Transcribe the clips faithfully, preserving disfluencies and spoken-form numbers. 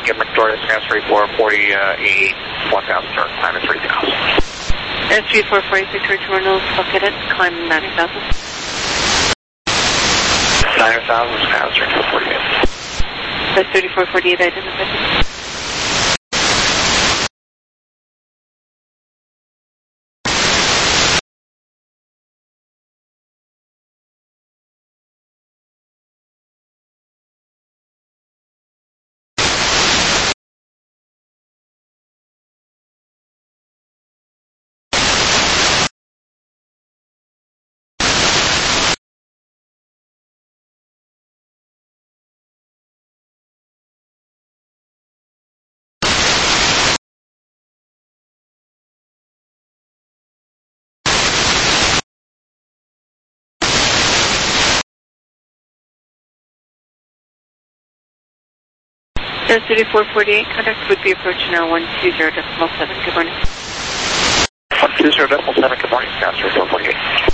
get McDory, S three four forty-eight, one thousand, turn time is three thousand. S three four forty-six, Richard Reynolds, located, climb ninety thousand. nine thousand, S three four forty-eight. S thirty-four forty-eight, identified. S thirty-four forty-eight, contact would be approaching now one two zero decimal seven. Good morning. one two zero decimal seven, good morning, S three four forty-eight.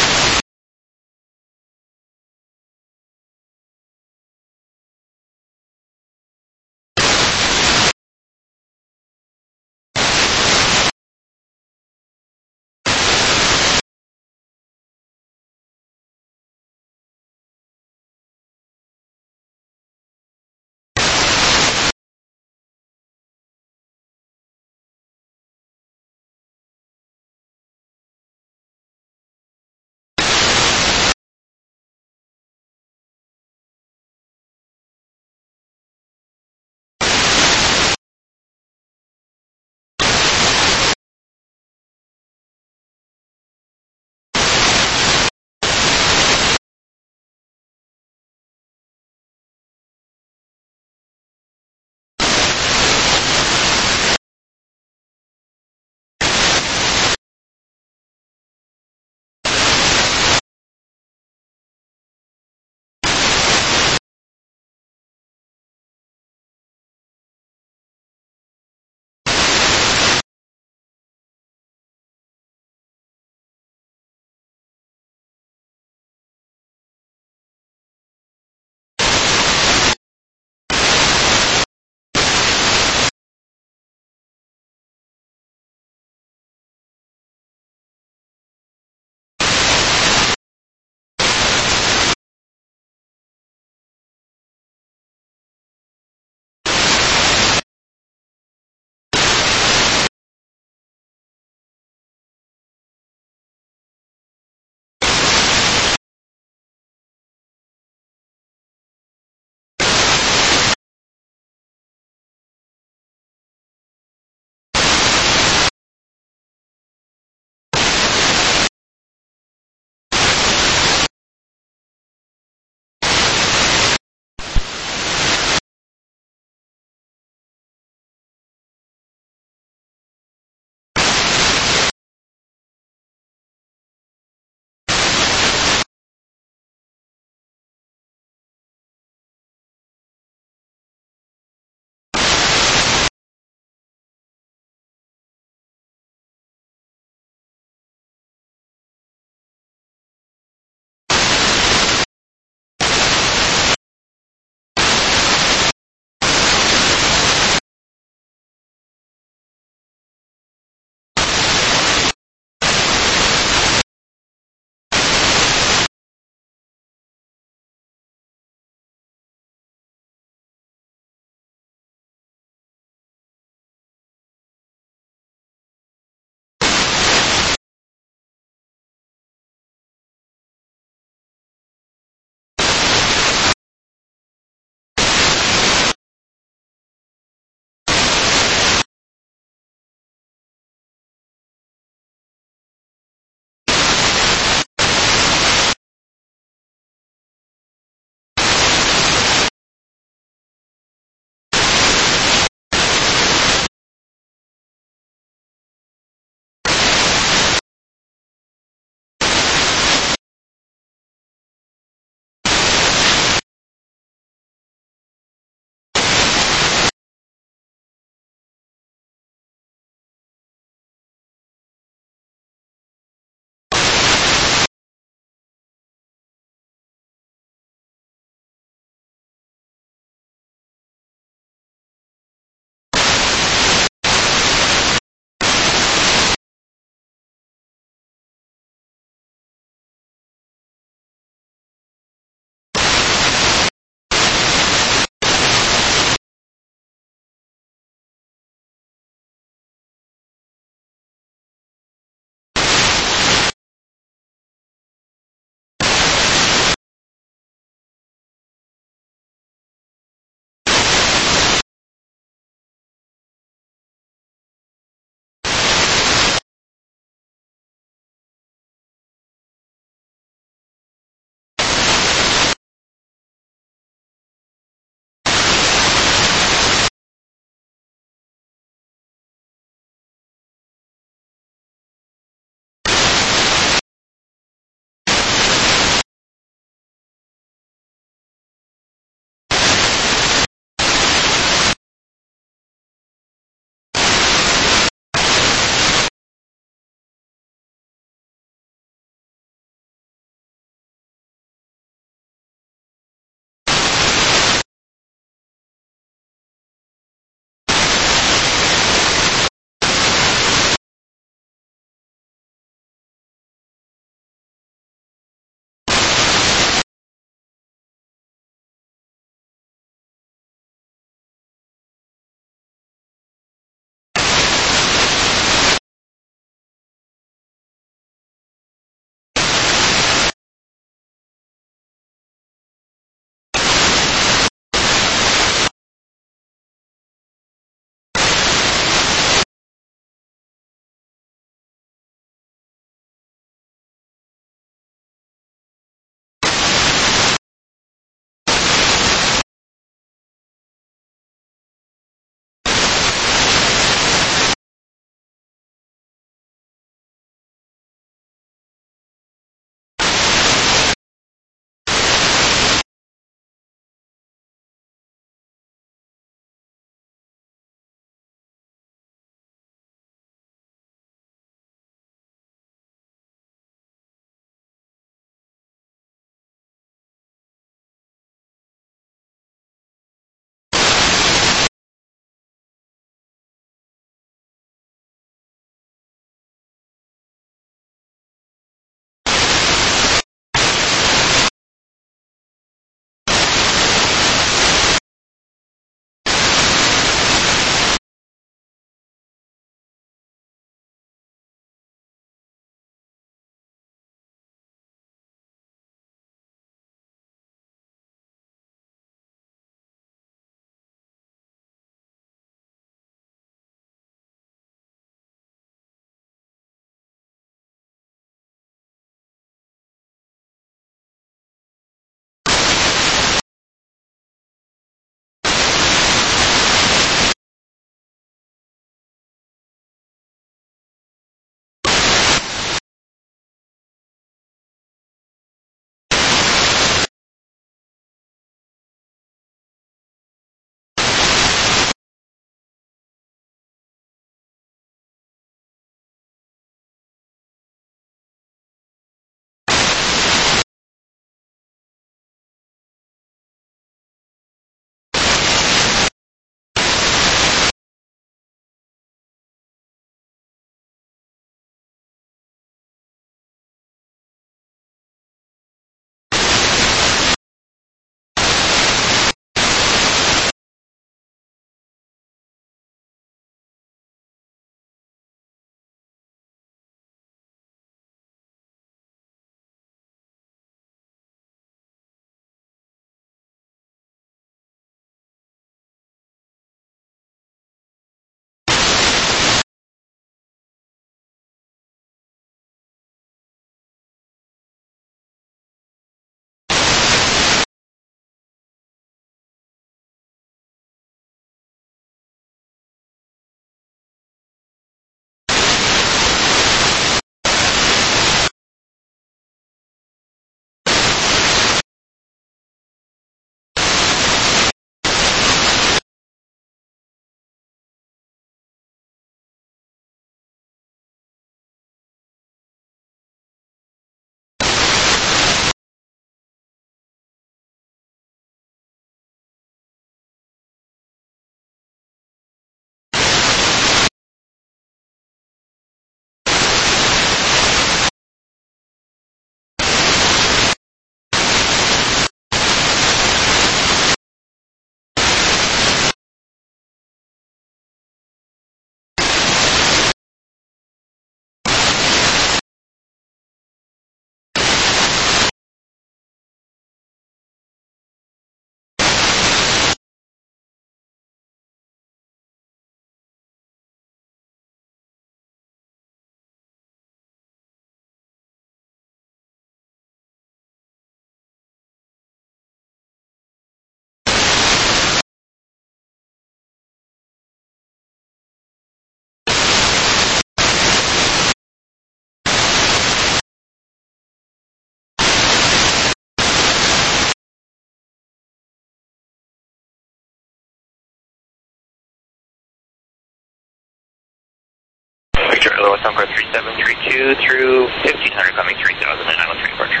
Charlie West Encore three seven three two through fifteen hundred coming three thousand and nine oh three departure.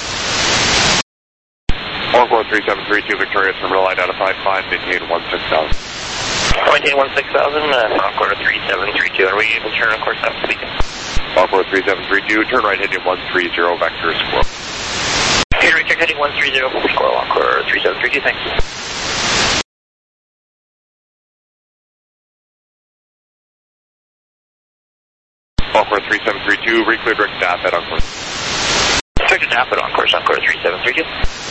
Encore three seven three two Victoria, terminal identified, five, maintain one six thousand. Maintain one six thousand, uh, Encore three seven three two, are we able to turn on course south speaking? Encore three seven three two, turn right heading one three zero, vector squirrel. Okay, right check heading one three zero, squirrel, Encore three seven three two, thanks. Encore three seven three two, recleared direct D A P at Encore. Direct D A P at Encore, Encore three seven three two.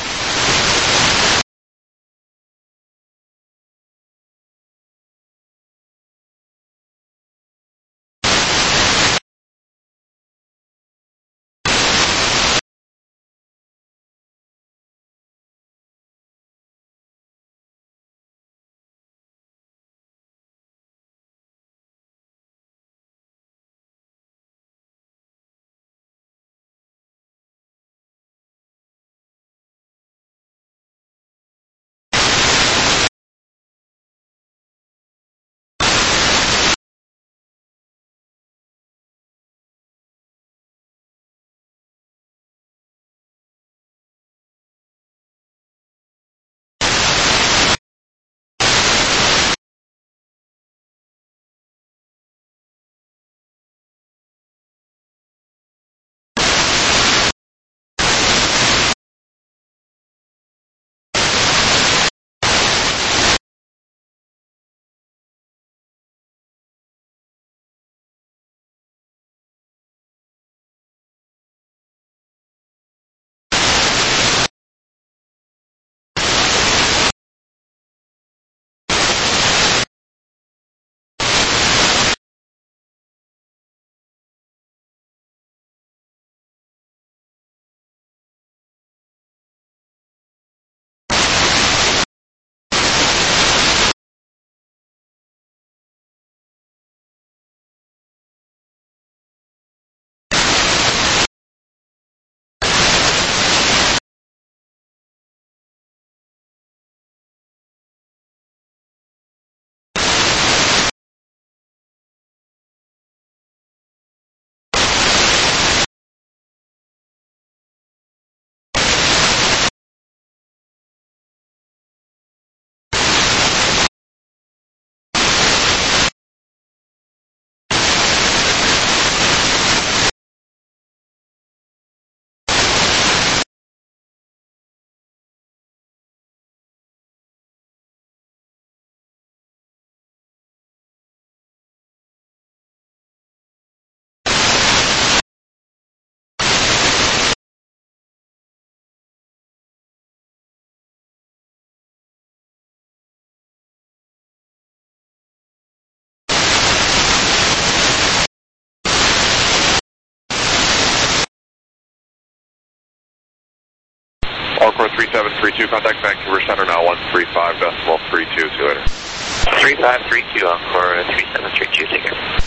Encore three seven three two, contact Vancouver Center now, one three five decimal three two, see you later. three five three two, Encore three seven three two, take care.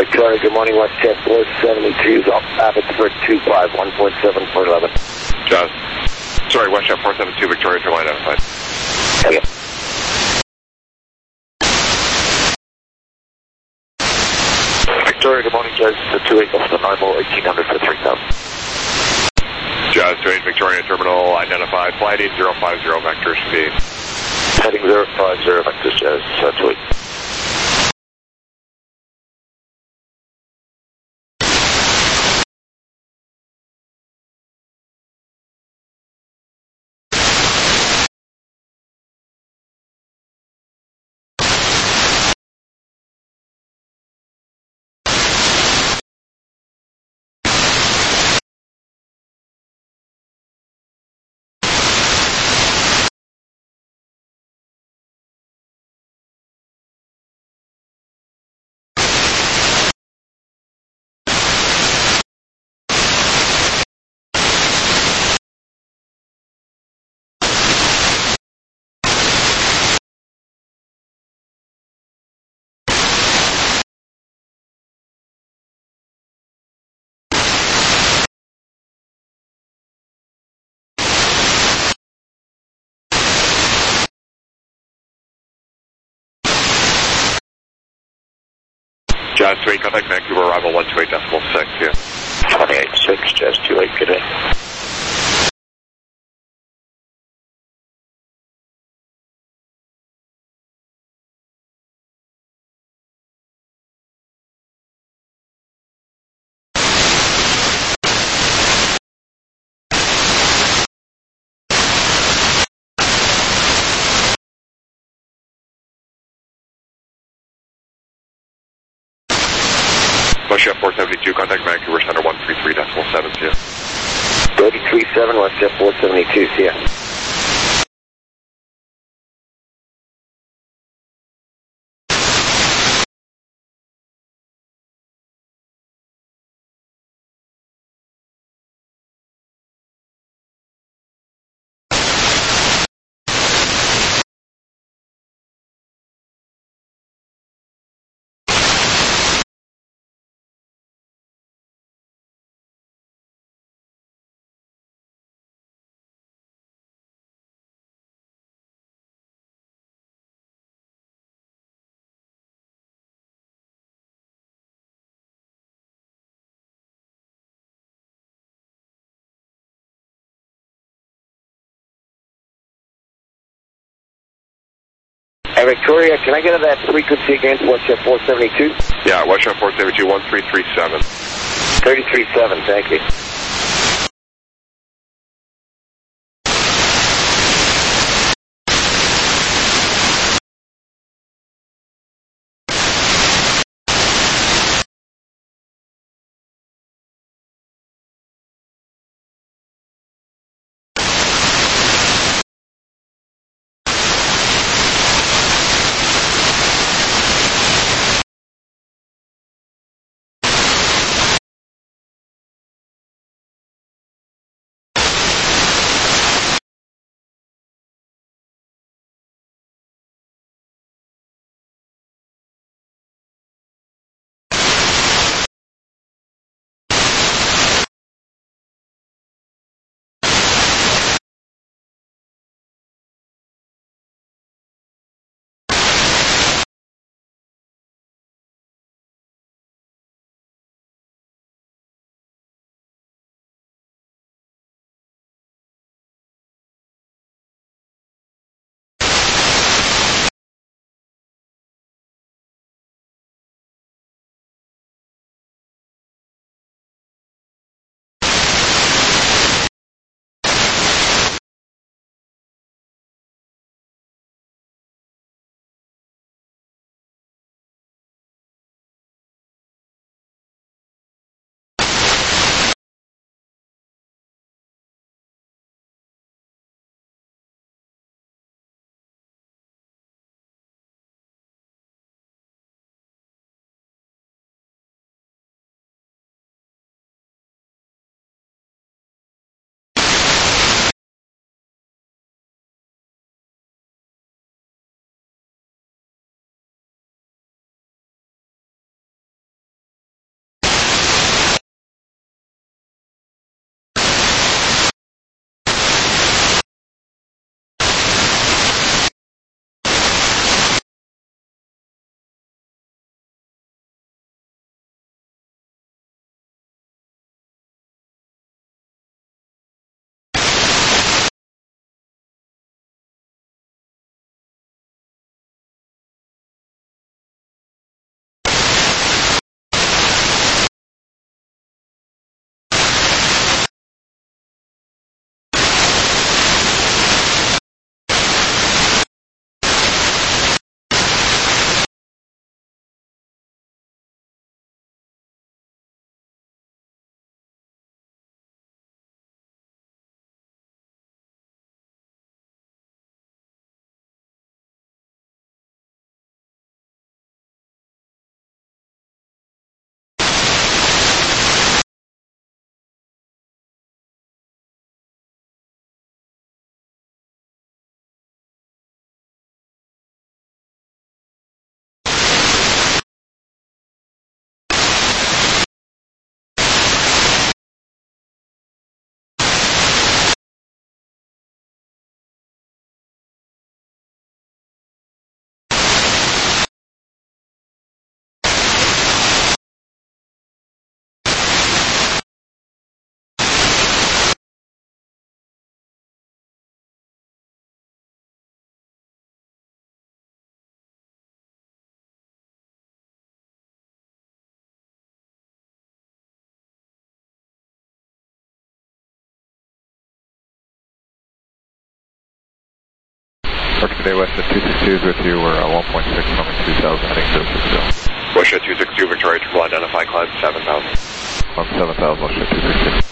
Victoria, good morning, WestJet four seventy-two, Abbotsford two five, one point seven four eleven. Jazz. Sorry, WestJet four seventy-two, Victoria, turn line outside. Okay. Victoria, good morning, Jazz two eight, off the normal, eighteen hundred for three thousand. Jazz two eight, Victoria Terminal, identified, flight eight zero five zero, vector speed. Heading zero five zero, vector Jazz uh, two eight. Jazz two eight, contact Vancouver, arrival one two eight decimal six, yeah. twenty-eight six, Jazz two eight, good day. WestJet four seventy-two, contact Vancouver Center one three three decimal seven, see ya. thirty-three seven, WestJet four seventy-two, see ya. Hey, Victoria, can I get to that frequency again, WestJet four seventy-two? Yeah, WestJet four seventy-two, one three three seven. thirty-three seven, thank you. Working today, Westjet two six two is with you. We're uh, one point six, coming two thousand, heading zero six zero. Westjet two six two, Victoria, triple identify, climb seven thousand. Climb seven thousand, Westjet two six two.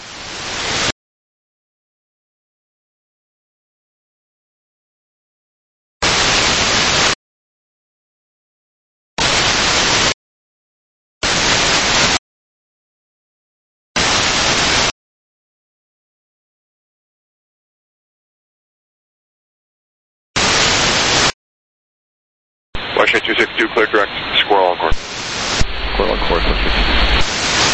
Westjet two six two, clear direct, squirrel on course. Squirrel on course, Westjet.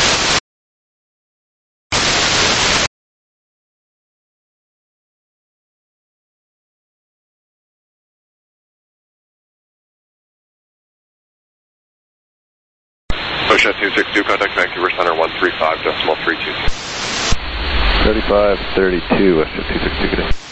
Westjet two six two, contact Vancouver Center one three five decimal three two. thirty-five thirty-two, Westjet two six two, good day.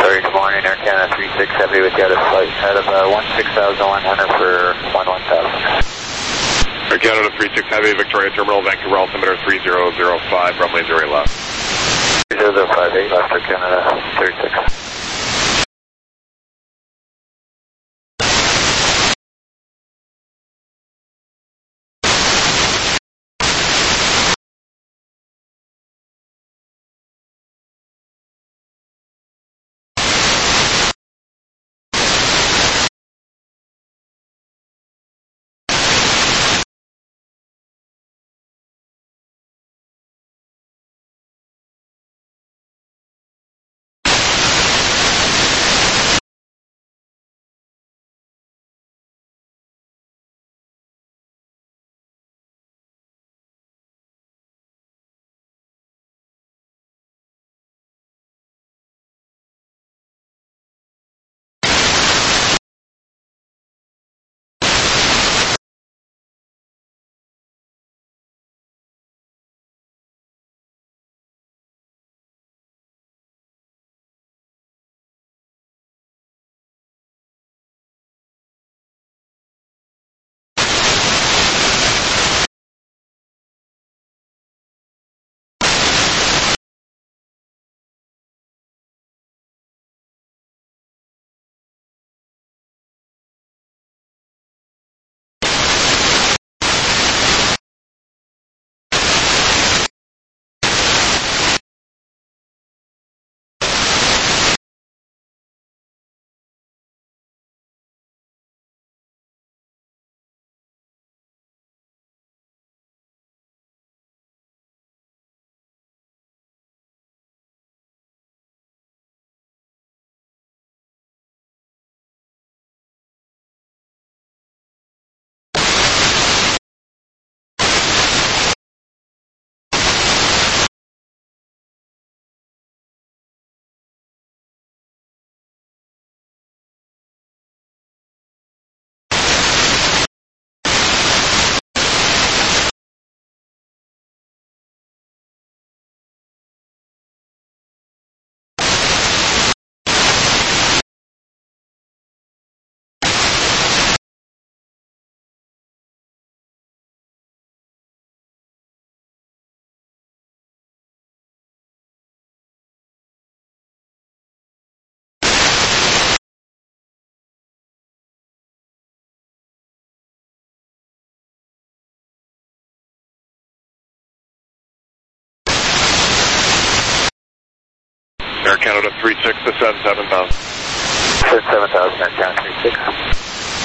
Victoria, good morning. Air Canada three six Heavy with you at a flight out of uh, one six thousand one hundred for one one thousand. Air Canada three six Heavy, Victoria Terminal, Vancouver altimeter three zero zero five, runway zero eight left. three zero zero five eight left Air Canada three six. Air Canada three six, descend seven thousand. Descend seven thousand, Air Canada three six.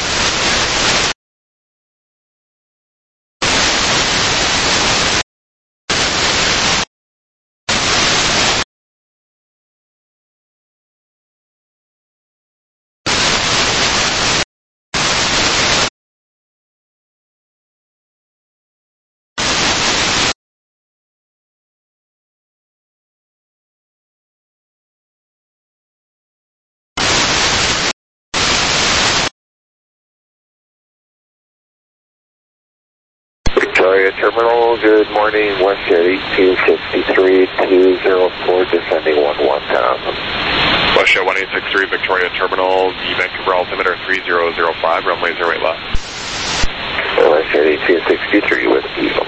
Victoria Terminal, good morning, WestJet eighteen sixty-three, two zero four, descending one one thousand. WestJet one eight six three, Victoria Terminal, the Vancouver altimeter three zero zero five, runway zero eight left. WestJet eighteen sixty-three with Eagle.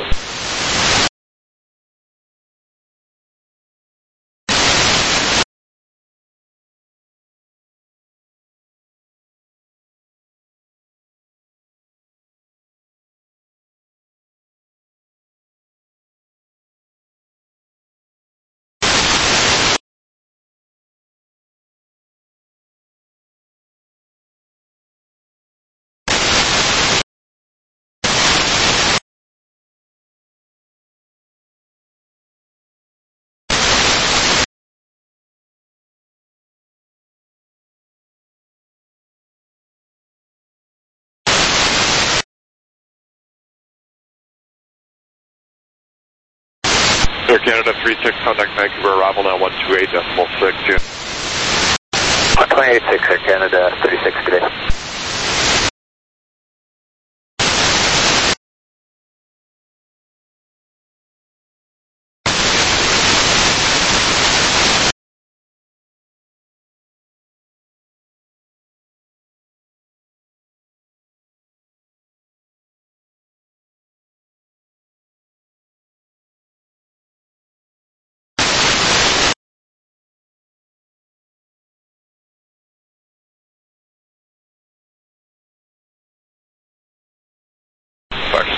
Air Canada three six, contact Vancouver, arrival now one two eight decimal six. one twenty-eight six, Air Canada thirty six today.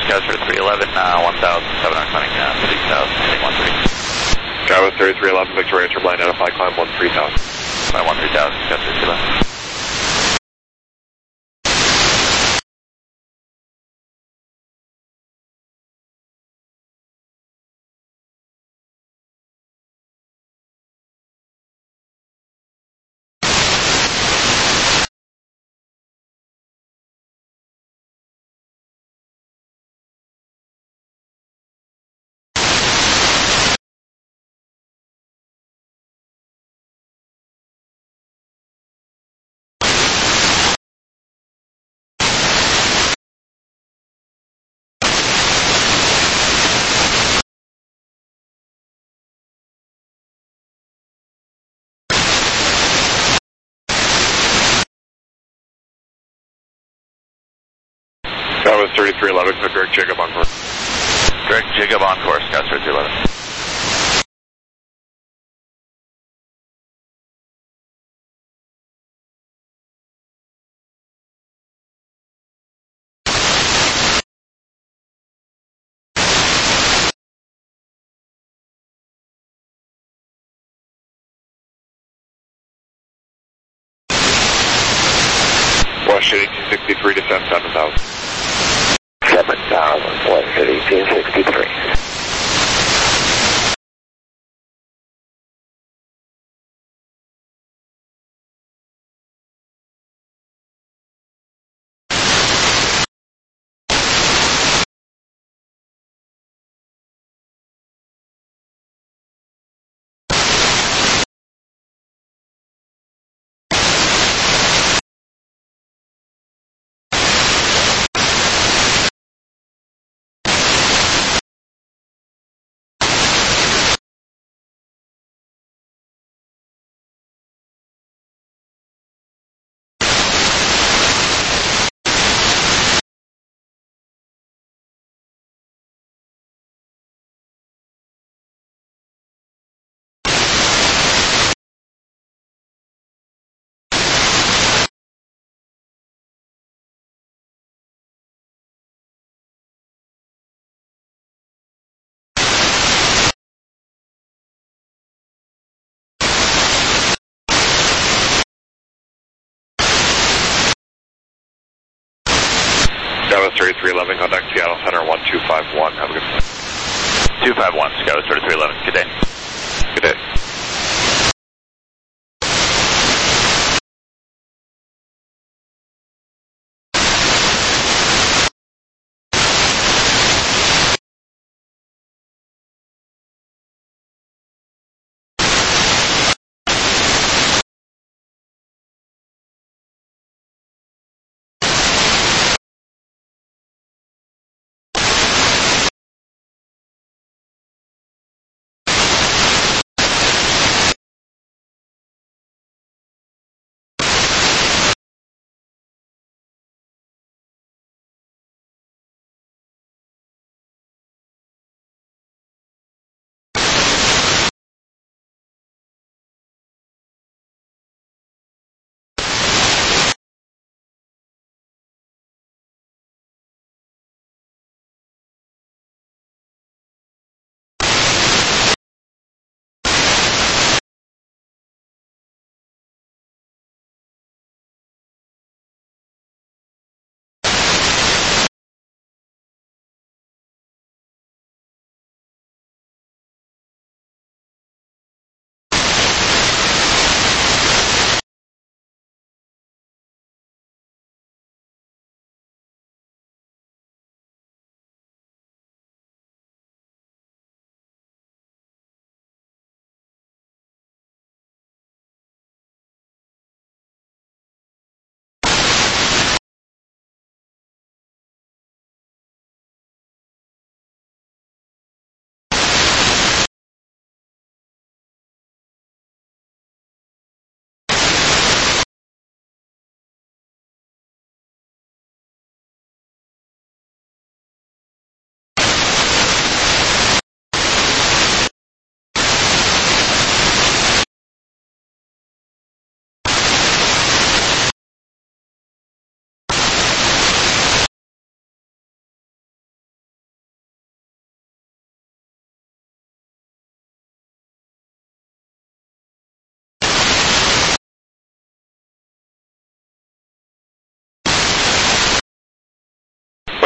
Scouts for three eleven, uh, one thousand seven hundred climbing down, three thousand, heading one three. Skywas thirty-three eleven, Victoria, Turbine, identify, climb one three thousand. Climb one three thousand, Scouts thirty-three eleven. Skywas thirty-three eleven, Greg Jacob on course. Greg Jacob on course, Scouts thirty-three eleven. West eighteen sixty-three, descend seven thousand. seven thousand, West eighteen sixty-three. Skywas thirty-three eleven, contact Seattle Center one two five one. Have a good day. two five one, Scouts thirty-three eleven. Good day. Good day.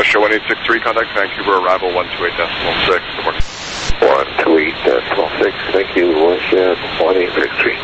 Russia one eight six three, contact Vancouver, arrival one two eight decimal six. Good morning. one two eight decimal six, thank you, Russia one eight six three.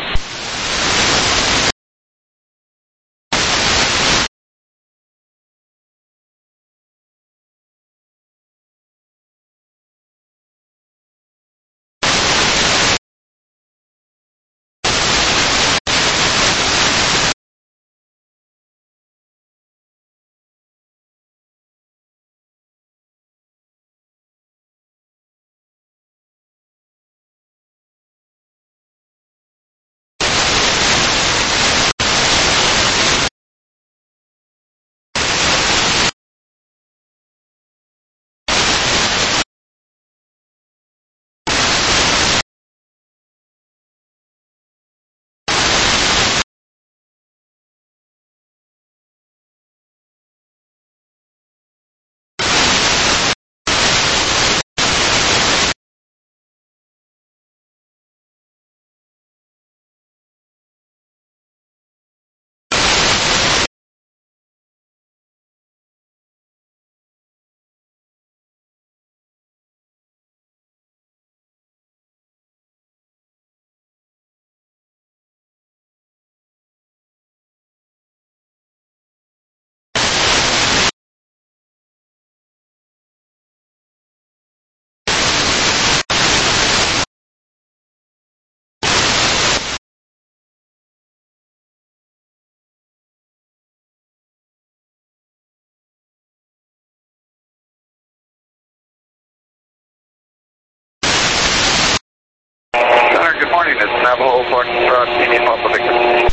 Good morning, it's Navajo Foxtrot, Indian Papa Victor.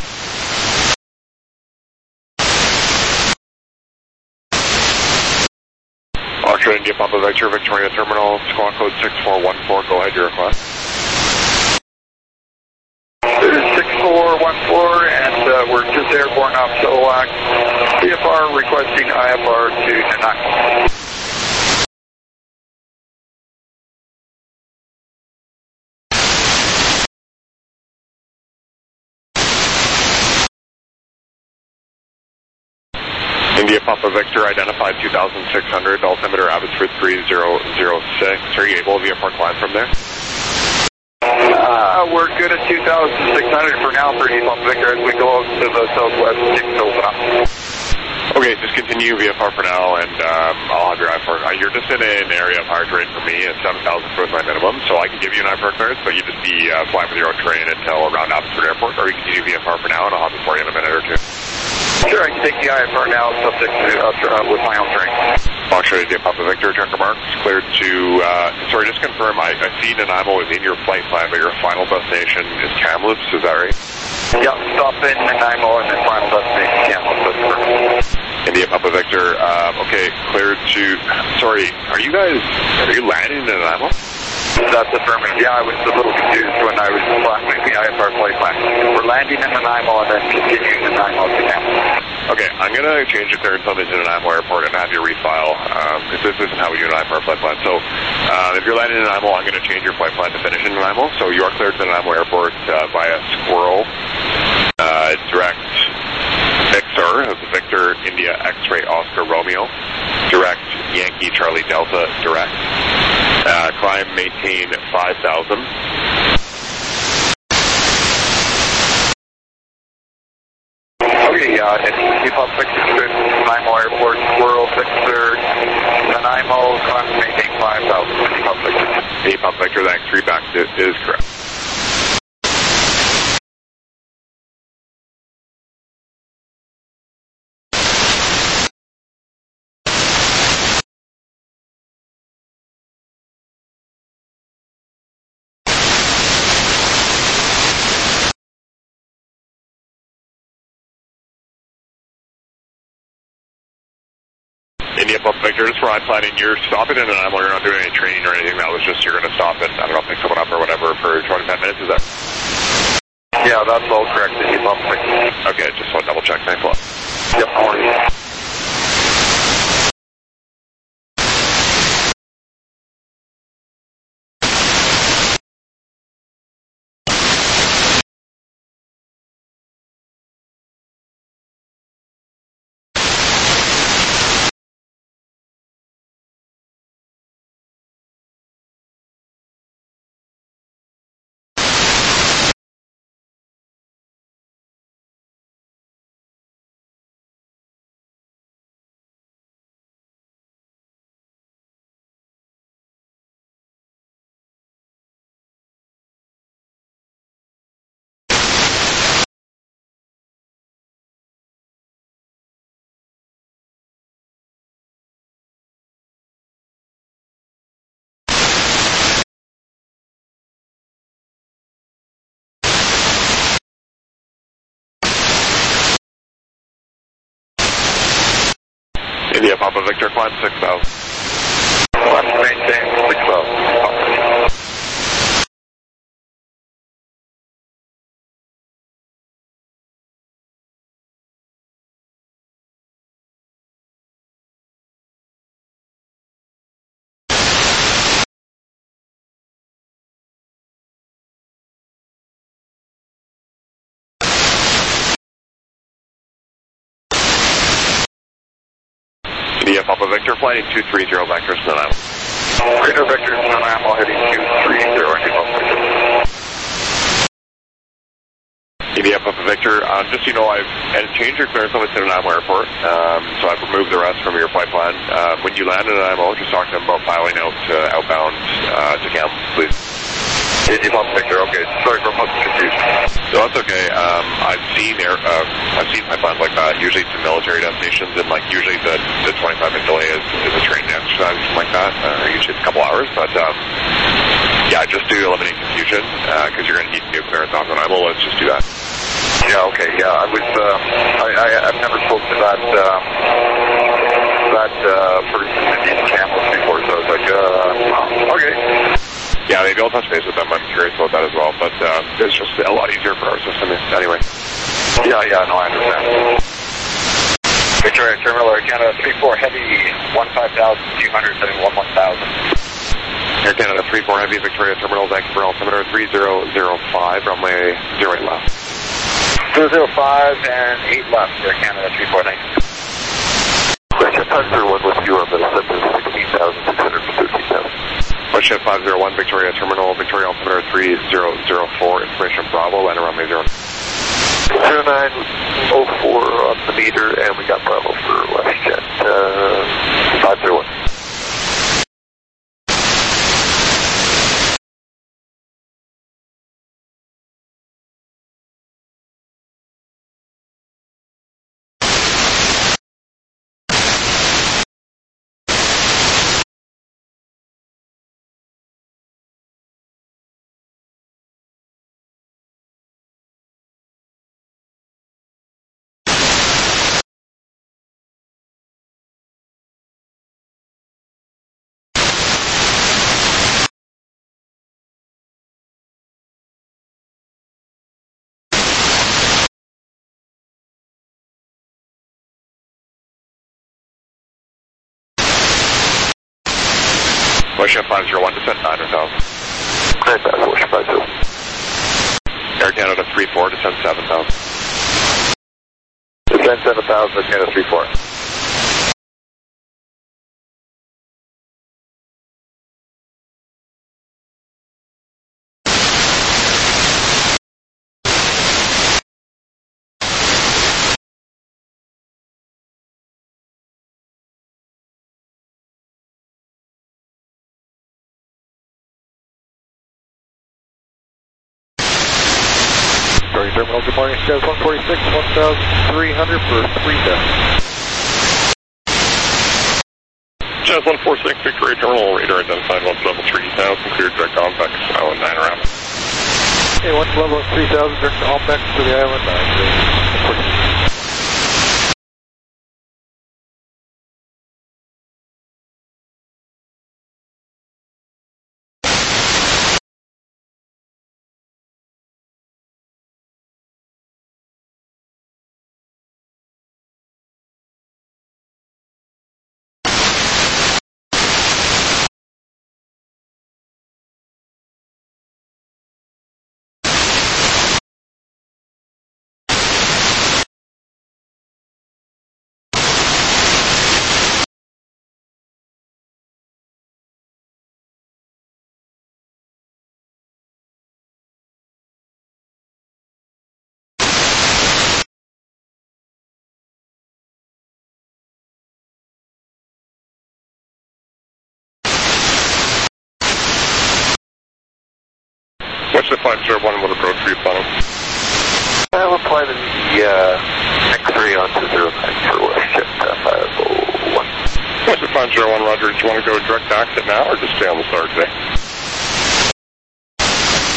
Foxtrot, India Papa Victor, Victoria Terminal, squawk code six four one four, go ahead, your request. This is six four one four, and uh, we're just airborne off Chilliwack. C F R requesting I F R to Nanaimo. India Papa Victor, identified two thousand six hundred, altimeter Abbotsford three zero zero six. Are you able to V F R climb from there? Uh, we're good at two thousand six hundred for now for India Papa Victor as we go out to the southwest. Things open up. Okay, just continue V F R for now, and um, I'll have your I F R. Uh, you're just in an area of higher terrain for me, and seven thousand foot is my minimum, so I can give you an I F R clearance, but you just be uh, flying with your own terrain until around Abbotsford Airport, or you can continue V F R for now, and I'll have it for you in a minute or two. Sure, I can take the I F R now, subject to uh, uh, with my own terrain. Foxtrot, India Papa Victor, check remarks, cleared to, uh, sorry, just confirm, I, I see Nanaimo is in your flight plan, but your final destination is Kamloops, is that right? Yep, stop in Nanaimo and then final destination Kamloops, that's perfect. India Papa Victor, um, okay, cleared to, sorry, are you guys, are you landing in Nanaimo? That's affirmative. Yeah, I was a little confused when I was flying the I F R flight plan. We're landing in Nanaimo and then continuing Nanaimo to Kamloops. Okay, I'm going to change the clearance on this in Nanaimo Airport and have you refile, because um, this isn't how we do an I F R flight plan. So, uh, if you're landing in Nanaimo, I'm going to change your flight plan to finish in Nanaimo. So you are cleared to Nanaimo Airport uh, via Squirrel, uh, direct Victor, that's Victor India X-Ray Oscar Romeo, direct Yankee Charlie Delta, direct. Uh, climb, maintain five thousand. Okay, yeah, it's keep up Victor, Nanaimo Airport, Squirrel, Victor, Nanaimo, climb, maintain five thousand. Keep up Victor. Keep up Victor, thanks, three back is, is correct. India Papa Victor, just for I'm planning, you're stopping in Nanaimo, you're not doing any training or anything, that was just, you're going to stop and, I don't know, pick someone up or whatever for twenty-five minutes, is that? Yeah, that's all correct, India Papa Victor. Okay, just want to double check, thanks a lot. Yep, no worries. Papa Victor, climb six thousand. Climb to maintain six thousand. India Papa Victor, flight two three zero back to Nanaimo. Greater Victor, Nanaimo, heading two three zero, India Papa Victor, um, just so you know, I've and changed your clearance limits to Nanaimo Airport, um, so I've removed the rest from your flight plan. Uh, when you land in Nanaimo, just talk to them about piling out uh, outbound uh, to camp, please. India Papa Victor, okay. Sorry for much confusion. No, that's okay. Um, I've seen air, uh, I've seen pipelines like that, usually to military destinations, and like usually the, the twenty-five minute delay is, is a training exercise, something like that. Uh, usually it's a couple hours, but um, yeah, just to eliminate confusion, because uh, you're going to need new clearance off Nanaimo. Let's just do that. Yeah, okay, yeah. I was, um, I, I, I've never spoken to that, um, that uh, person in these camels before, so I was like, uh, okay. Yeah, maybe I'll touch base with them. I'm curious about that as well, but uh, it's just a lot easier for our system anyway. Yeah, yeah, no, I understand. Victoria Terminal, Air Canada three four Heavy, one five thousand two hundred, setting one one thousand. Air Canada three four Heavy, Victoria Terminal, Vancouver altimeter three zero zero five, runway zero eight left. zero zero five and eight left, Air Canada three four, thank you. Question five zero one with you on the sixteen thousand six hundred thirteen thousand. Question five zero one, Victoria Terminal, Victoria altimeter three zero zero four, information Bravo, land runway zero. zero nine oh four on the meter, and we got Bravo for WestJet, uh, five zero one. Question five zero one, descent nine thousand. Great, that's Ocean five zero. Air Canada three four, descent seven thousand. Descent seven thousand, Air Canada three four. Terminal, good morning, Jazz one forty-six, one thousand three hundred for three thousand. Jazz one forty-six, Victoria Terminal, radar identified one level three thousand, cleared direct convex, island nine around. Okay, one level three thousand, direct convex to the island nine. What's the five zero one, what approach are you planning? Uh, we're planning the uh, X three onto zero nine for WestJet uh, five oh one. What's the five zero one, Roger, do you want to go direct exit now or just stay on the start today?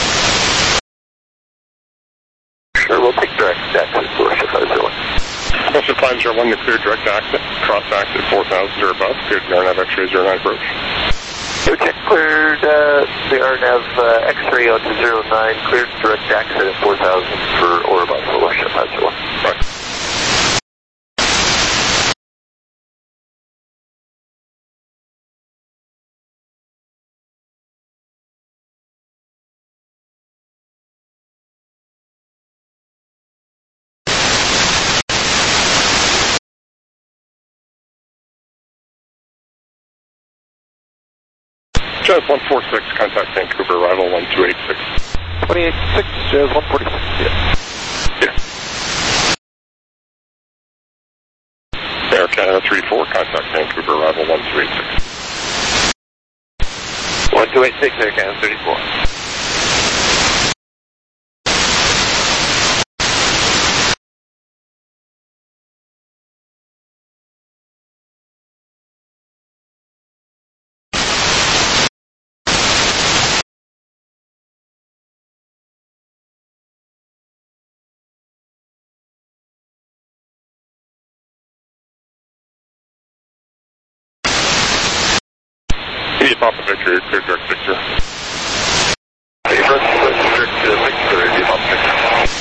Sure, we'll take direct exit for WestJet five zero one. Special five zero one to clear direct exit, cross exit four thousand or above, cleared the R N A V X-ray zero nine approach. Okay, cleared uh, the R N A V uh, X-ray out to zero nine, cleared direct exit at four thousand for or above for Westjet five zero one. Right. Jazz one four six, contact Vancouver, arrival one two eight six. twenty-eight six, Jazz one forty-six, yeah. Yeah. Air Canada three four, contact Vancouver, arrival one two eight six. one two eight six, Air Canada thirty-four. India Papa Victor, clear direct Victor. Hey, first, first, direct uh, Victor, India Papa Victor.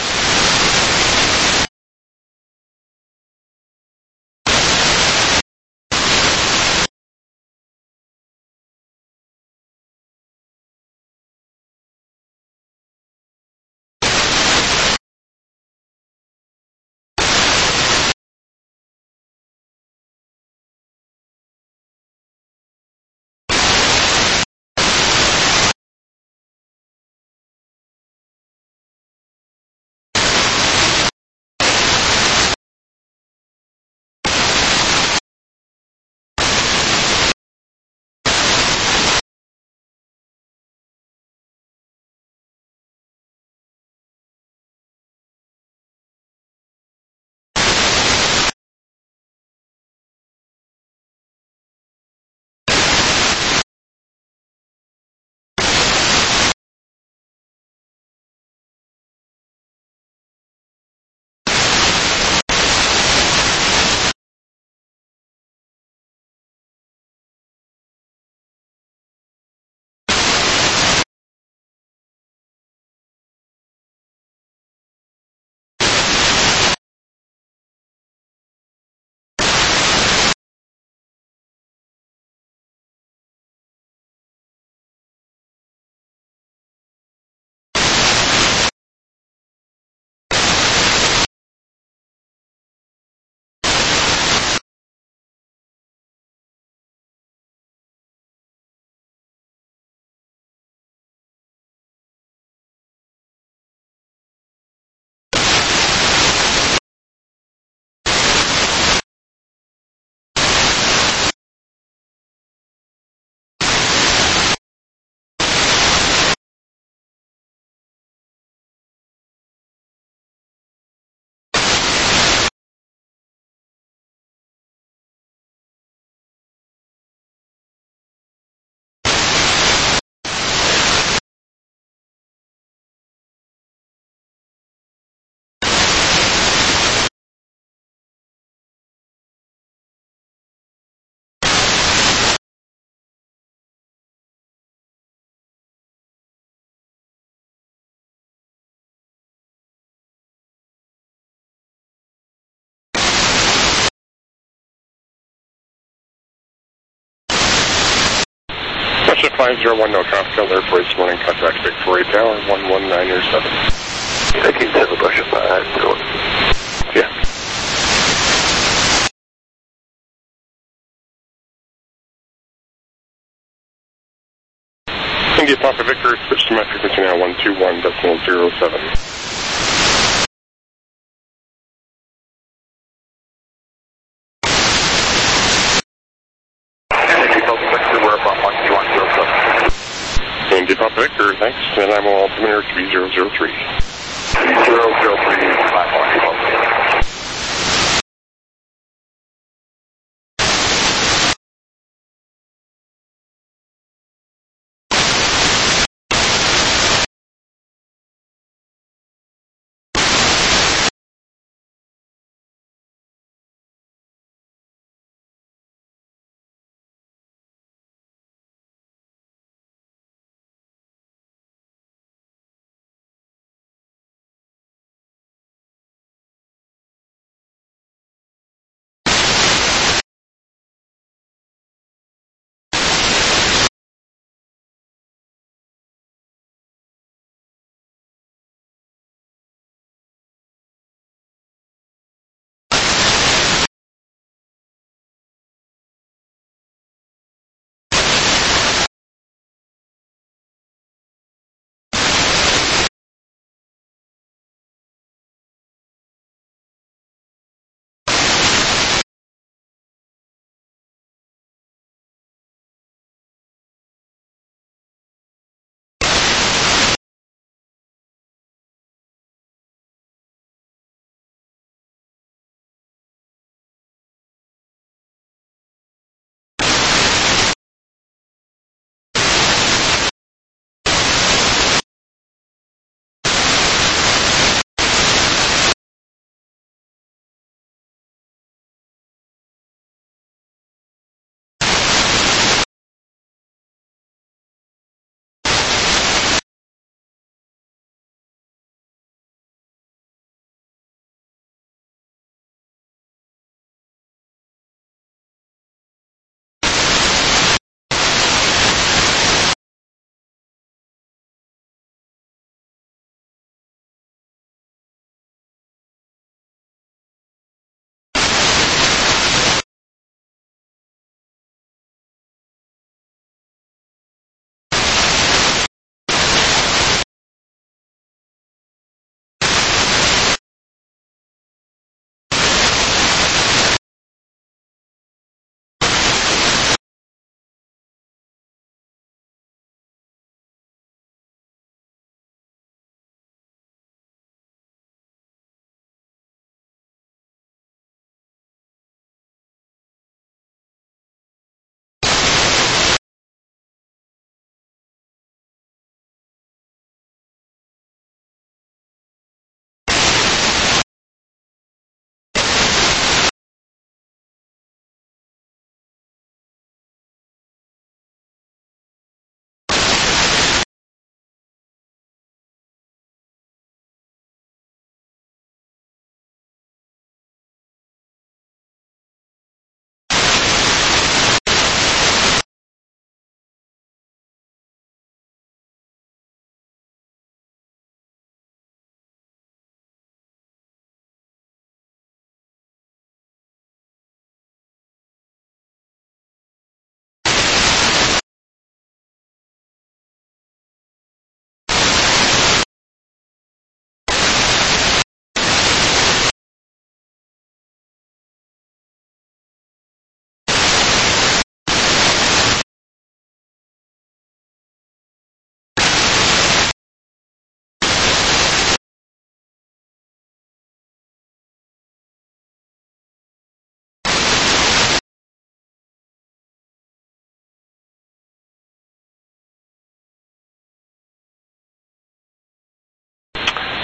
Russia five zero one, no traffic, Air Force morning, contact Victoria Tower, one one nine seven. Thank you, seven, Russia five zero one. Yeah. India Papa Victor, switch to my frequency now, one two one decimal zero seven. India Papa Victor, we're up on one two one zero seven. India Papa Victor, thanks, and I'm all altimeter three zero zero three. zero zero three, nine one, India Papa Victor.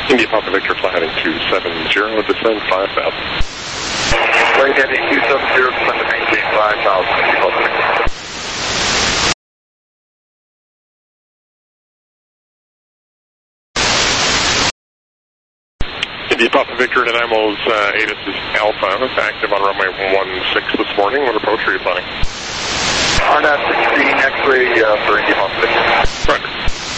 India Papa Victor fly heading two seven zero, descend five thousand. Flight heading two seven zero, descend to maintain five thousand. India Papa Victor. India Papa Victor and Nanaimo's uh, A T I S is Alpha, active on runway one six this morning. What approach are you flying? R N A V sixteen X-ray uh, for India Papa Victor. Roger.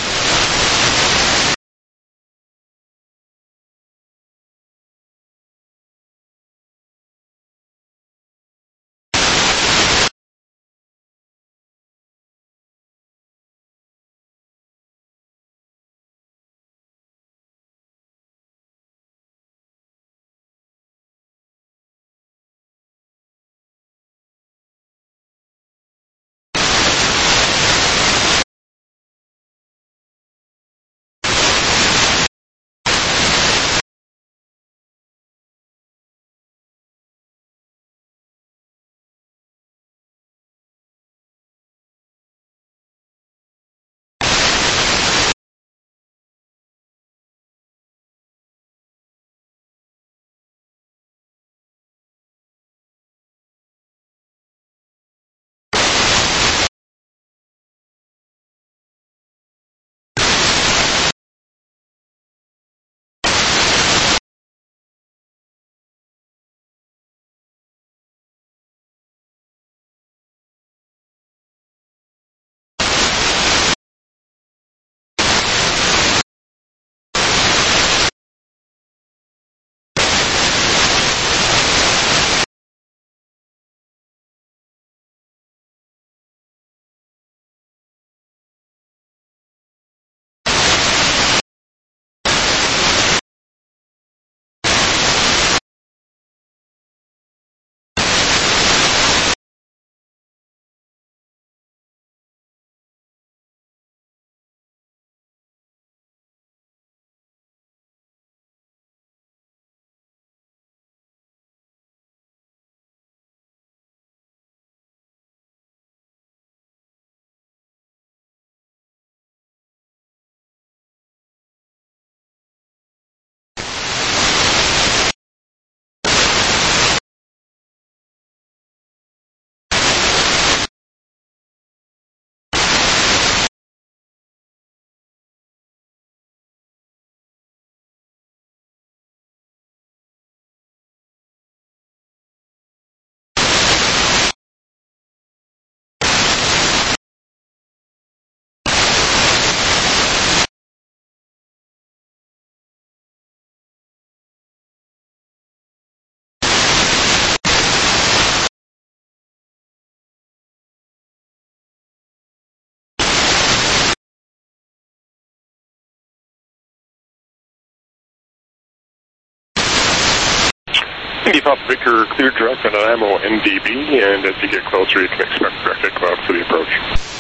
India Papa Victor, clear direct on Nanaimo N D B, and as you get closer, you can expect directed cloud for the approach.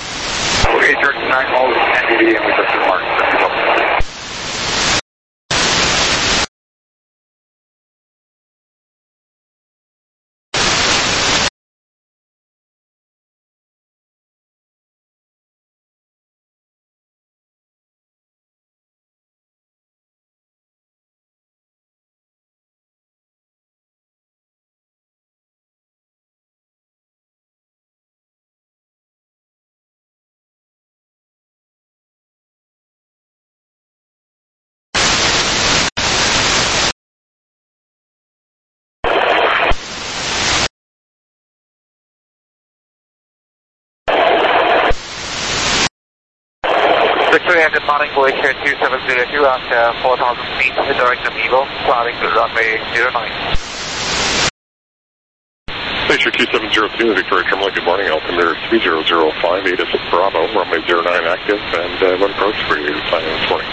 Okay, direct Nanaimo N D B, and we just remarked. Victoria, good morning, Voyage here two seven zero two at uh, four thousand feet, direct Amigo, clouding to runway zero nine. Glacier two seven zero two, Victoria Terminal, good morning, altimeter three zero zero five, A T I S Bravo, runway zero nine active, and uh, what approach for you planning this morning?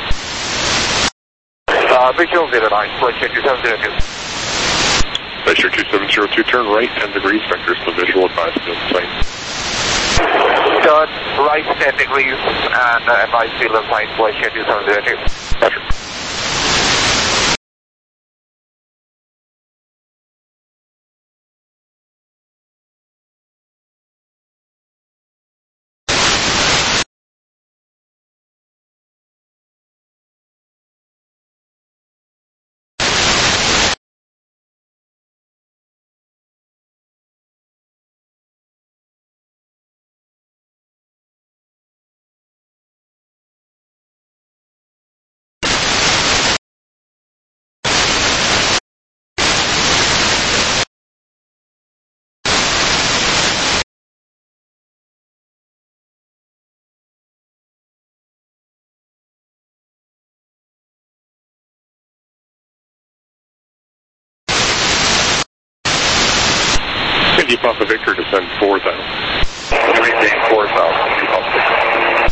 Uh, visual zero nine, Glacier two seven zero two. Glacier two seven zero two, turn right ten degrees, vectors to visual, advise field of sight. Turn right ten degrees and uh, advise field of sight, Glacier two seven zero two. Roger. India Papa Victor, descend four thousand. Maintain four thousand, India Papa Victor.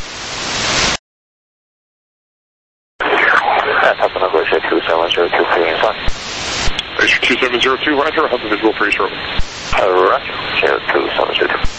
That's up on Glacier two seven zero two, clearing fun. Glacier two seven zero two, roger, I'll have the visual for you shortly. Uh, roger, Glacier two seven zero two.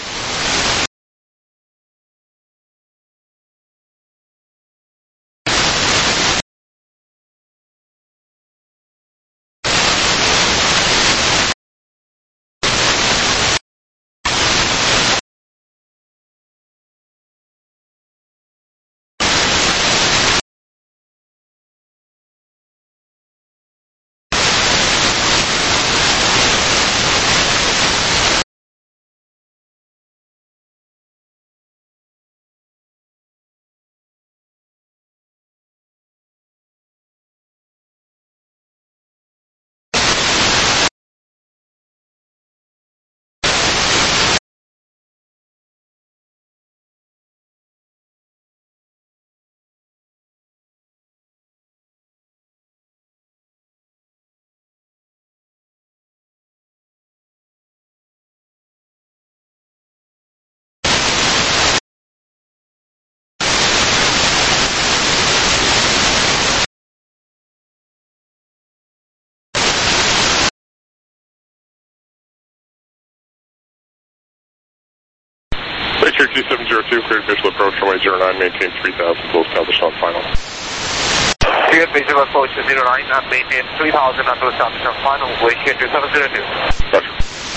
Glacier two seven zero two, cleared visual approach, runway zero nine, maintain three thousand, full established on final. Cleared visual approach to zero nine and maintain three thousand until established on final. Glacier two seven zero two. Roger.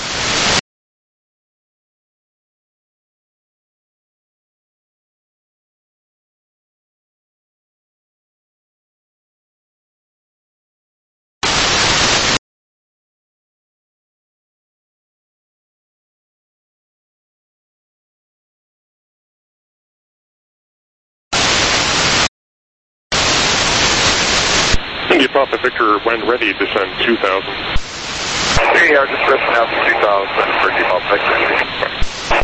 India Papa Victor, when ready, descend two thousand. We are just resting out to two thousand for India Papa Victor.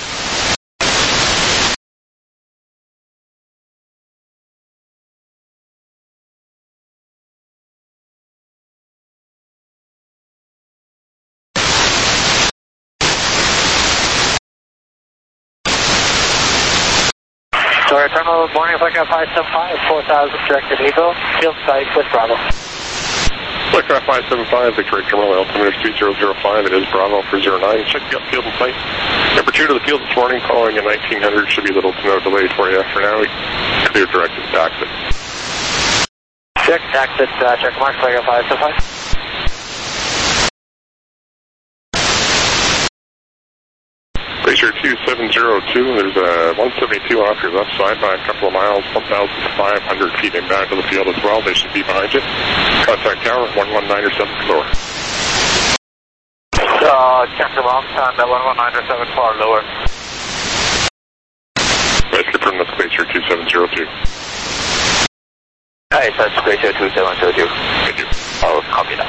Sorry, terminal morning, Flight five seven five, four thousand, directed Eagle, field site with Bravo. Flight five seven five, Victoria Terminal, altimeter is two zero zero five, it is Bravo for zero nine, check the upfield and sight. Number two to the field this morning, calling in nineteen hundred, should be little to no delay for you. For now, we clear directed to exit. Check, exit, uh, check mark, Flight five seven five. Glacier two seven zero two, there's a one seventy-two off your left side by a couple of miles, one thousand five hundred feet inbound to the field as well. They should be behind you. Contact tower, one one nine seven lower. Uh, check the wrong time, one one nine seven far lower. Let's confirm that's Glacier two seven zero two. Hi, that's Glacier two seven zero two. Thank you. I'll copy that.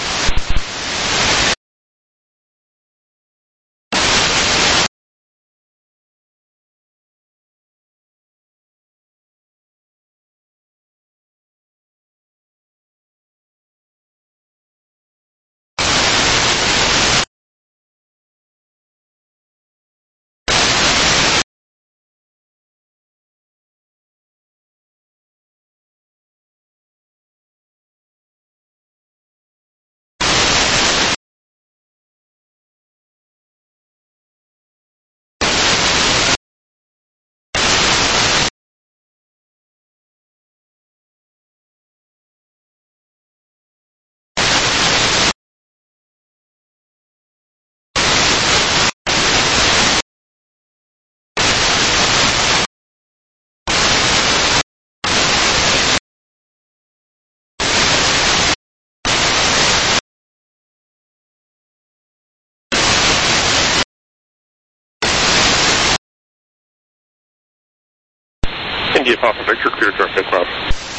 India Papa Victor, clear direct inbound.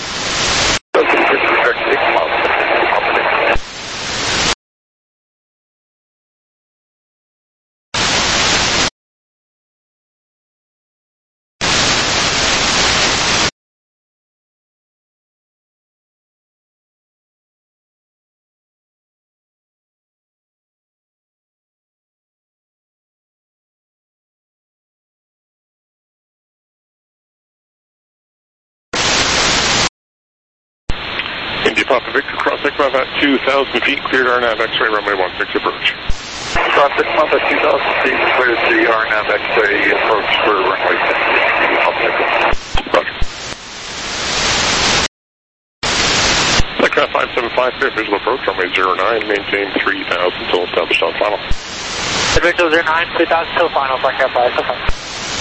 Direct inbound. Papa Victor, cross Sigma at two thousand feet, cleared R NAV X-ray, runway one six approach. Cross Sigma at two thousand feet, cleared the R NAV X-ray approach for runway ten. Roger. Flightcraft five seven five, clear visual approach, runway zero nine, maintain three thousand till established on final. Visual zero nine, three thousand till final, Flightcraft five seven five.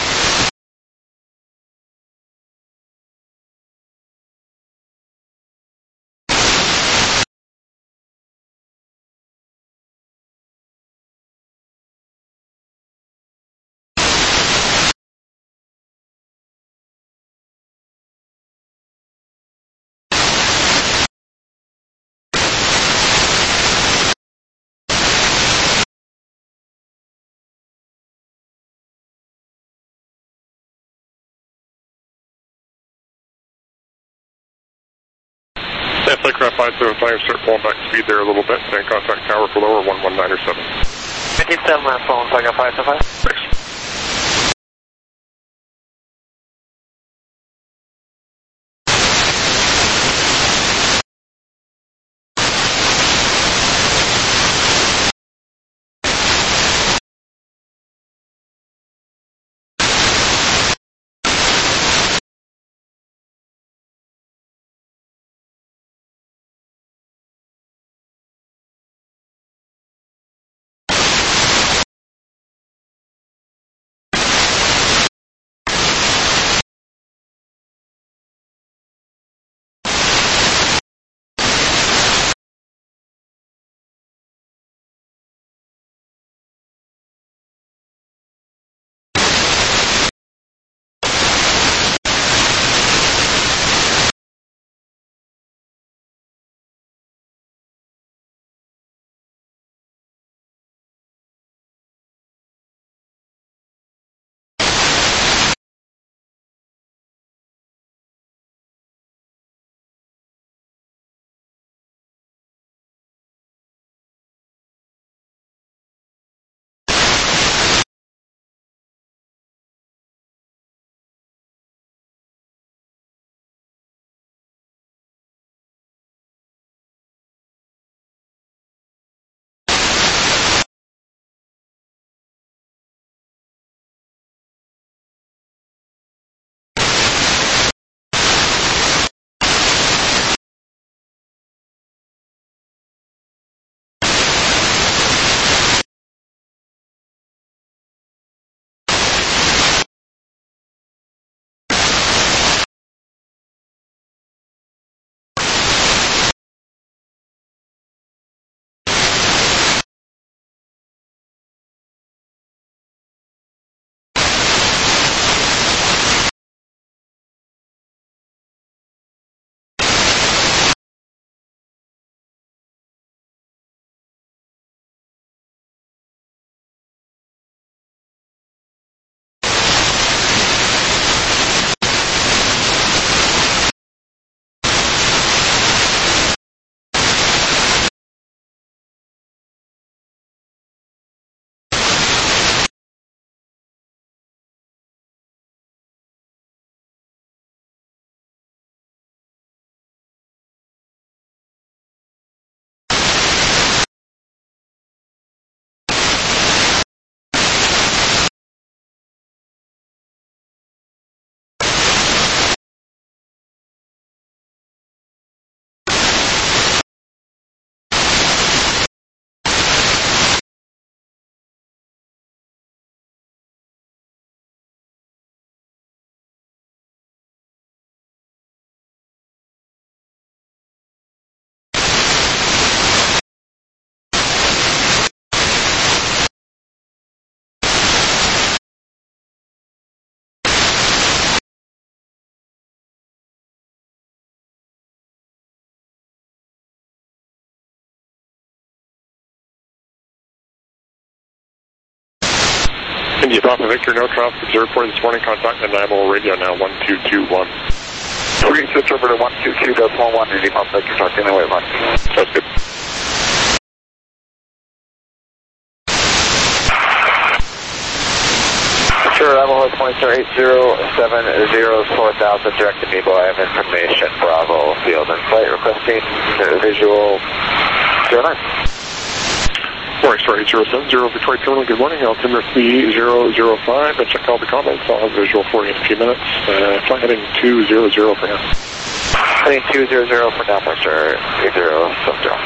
Yeah, Flightcraft five seven five, start pulling back speed there a little bit, and contact tower for lower one one nine or seven. fifty-seven last phone, Flightcraft five seven five. Thanks. India Papa Victor, no traffic observed for this morning. Contact the Nanaimo radio now, one two two one. Three, switch over to one two two decimal one, India Papa Victor, talk to you in the wave line. Sounds good. Sure, Bravo has pointer eight zero seven zero four thousand, direct to Nebo. I have information. Bravo, field and flight requesting visual zero nine. Forex for eight zero seven zero, Victoria Terminal, good morning. Altimeter three zero zero five. I checked all the comments. I'll have visual for you in a few minutes. Uh, flight heading two zero zero for now. Heading two zero zero for now, pointer eight zero seven zero.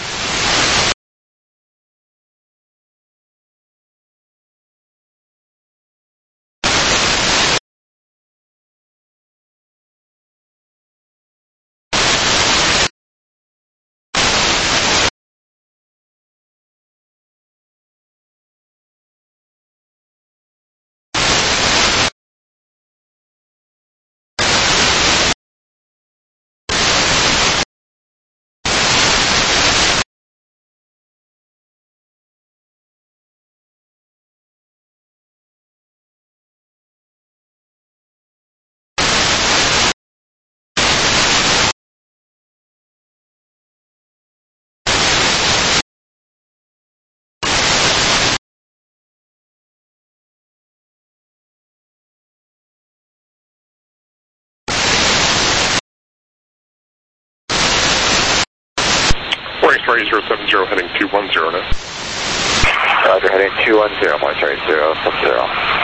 eight zero seven zero, heading two one zero now. Roger, heading two one zero, pointer eight zero seven zero.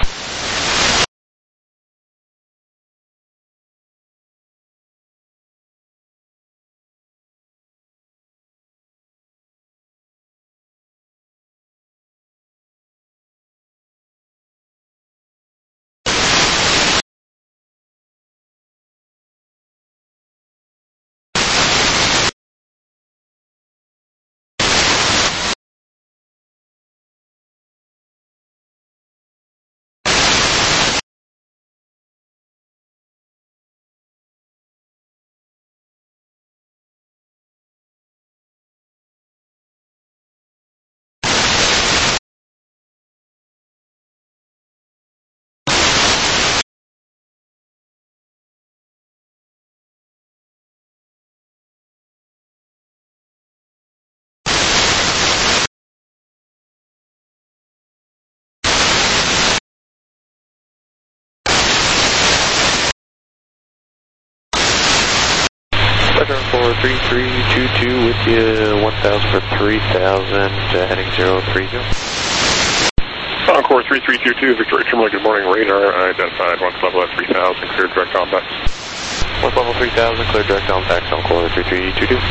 four three three two two with you, one thousand for three thousand, uh, heading zero three zero. Encore three three two two, Victoria Terminal, good morning. Radar identified once level at three thousand, cleared direct contact. Once level three thousand, cleared direct contact, Encore three three two two.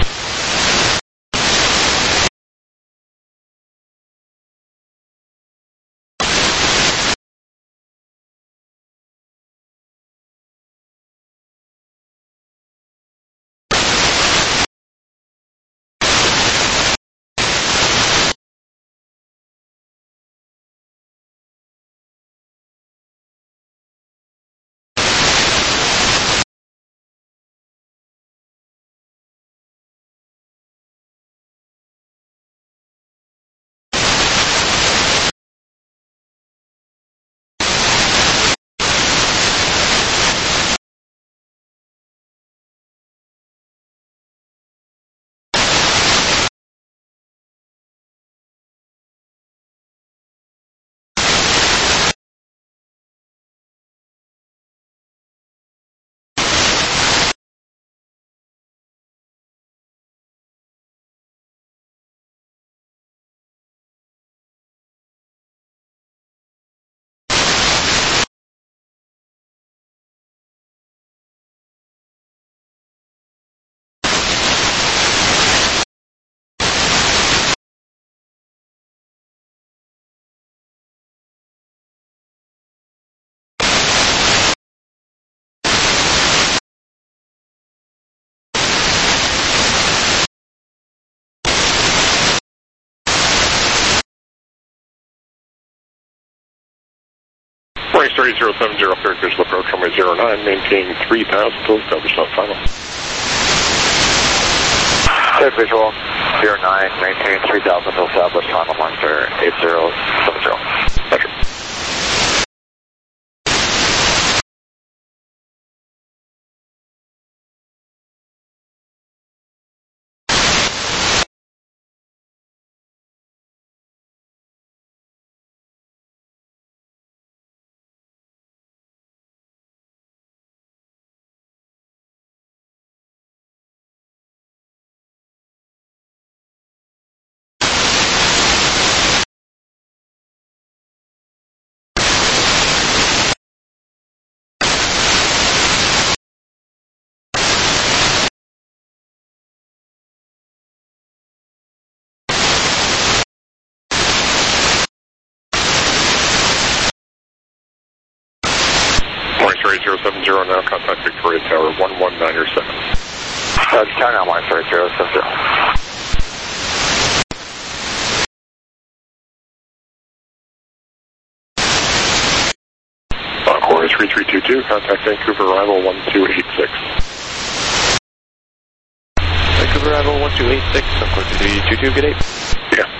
Forex eight zero seven zero, cleared visual approach runway zero nine, maintaining three thousand, full established on final. Cleared visual zero nine, maintaining three thousand, full established final, pointer eight zero seven zero. Roger. Sorry, zero seven zero now, contact Victoria Tower, one one nine or seven. Uh, Tower now, one, sorry, zero seven zero. Encore three three two two, contact Vancouver arrival one two eight six. Vancouver arrival one two eight six, Encore two three two two, good day. Yeah.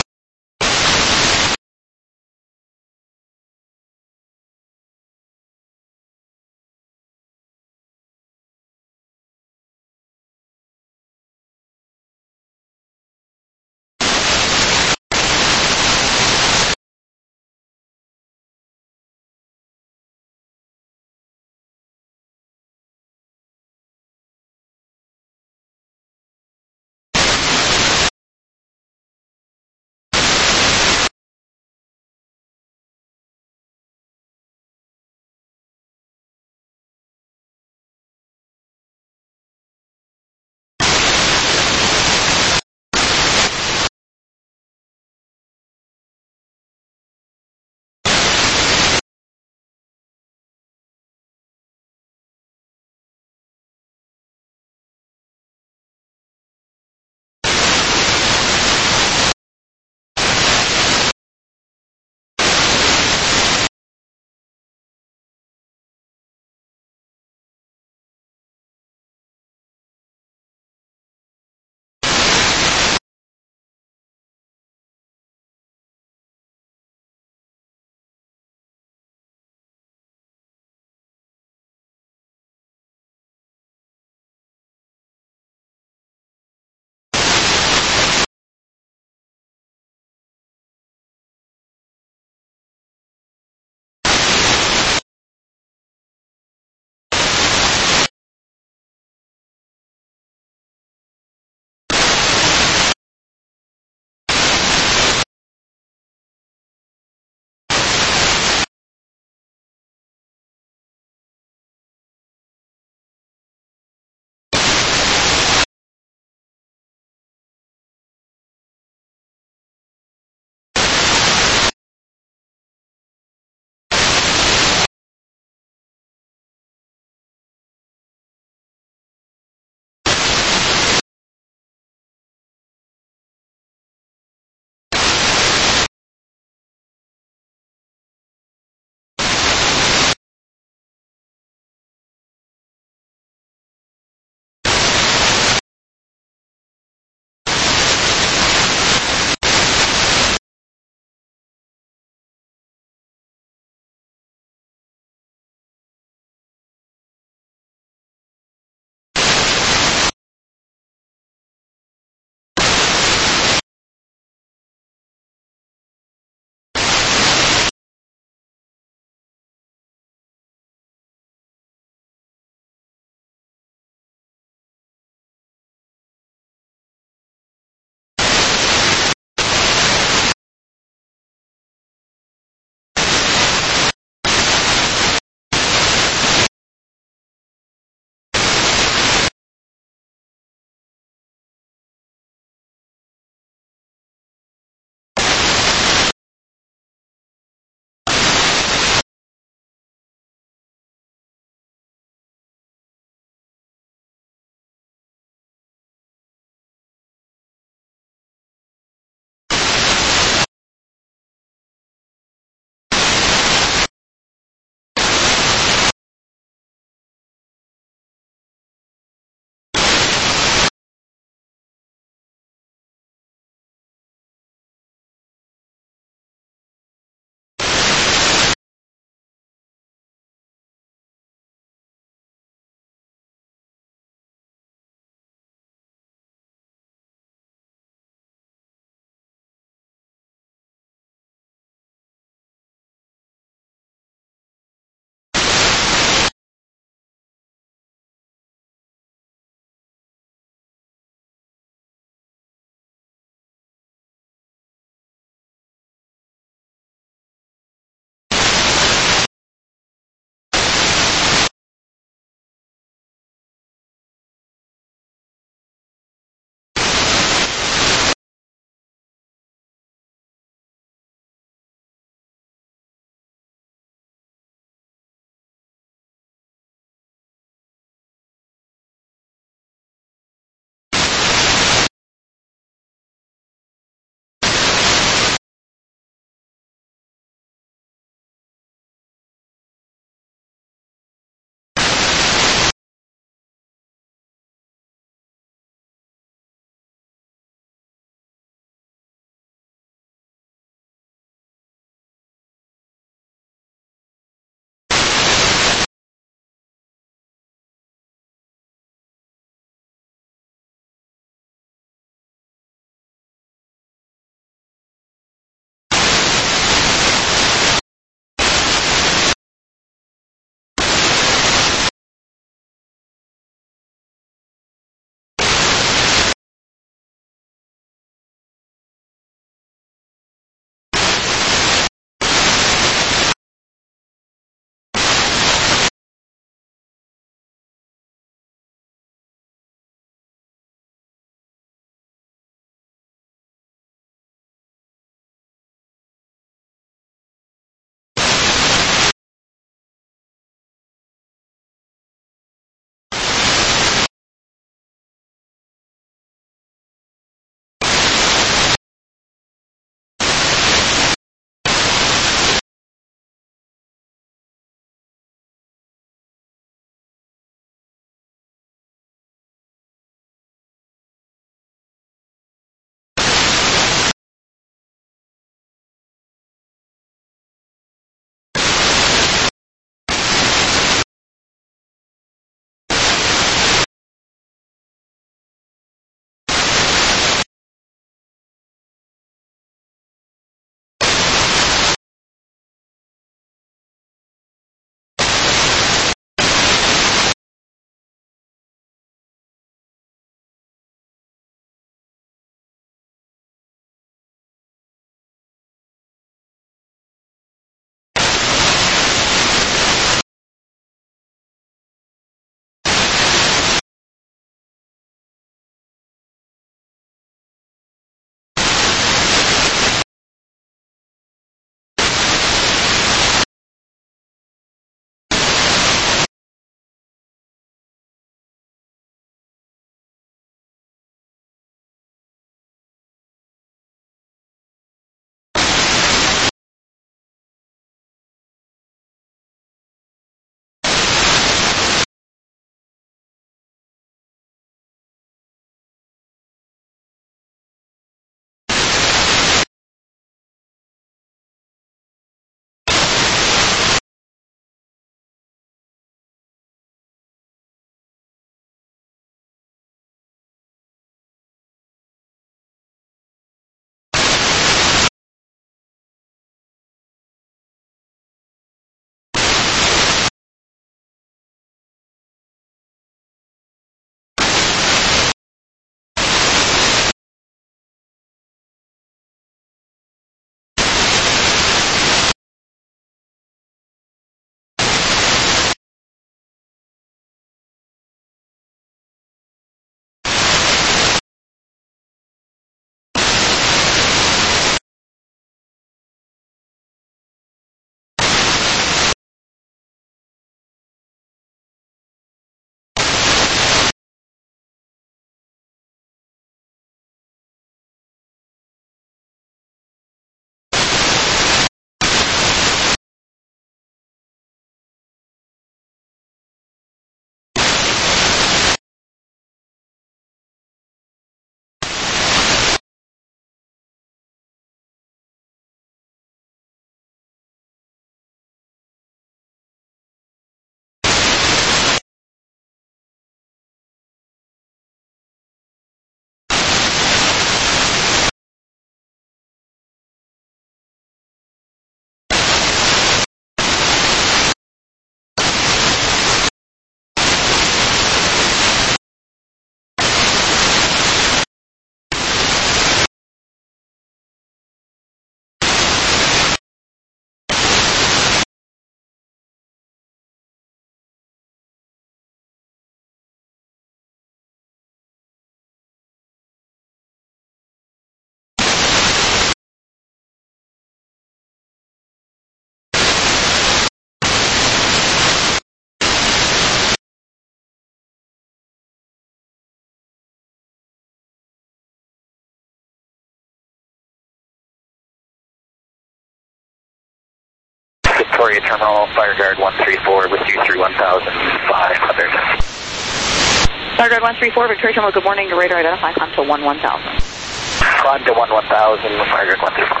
Victoria Terminal, FireGuard one three four with you through one thousand five hundred. FireGuard one three four, Victoria Terminal, good morning. Your radar identify, climb to one one thousand. Climb to one one thousand, FireGuard one three four.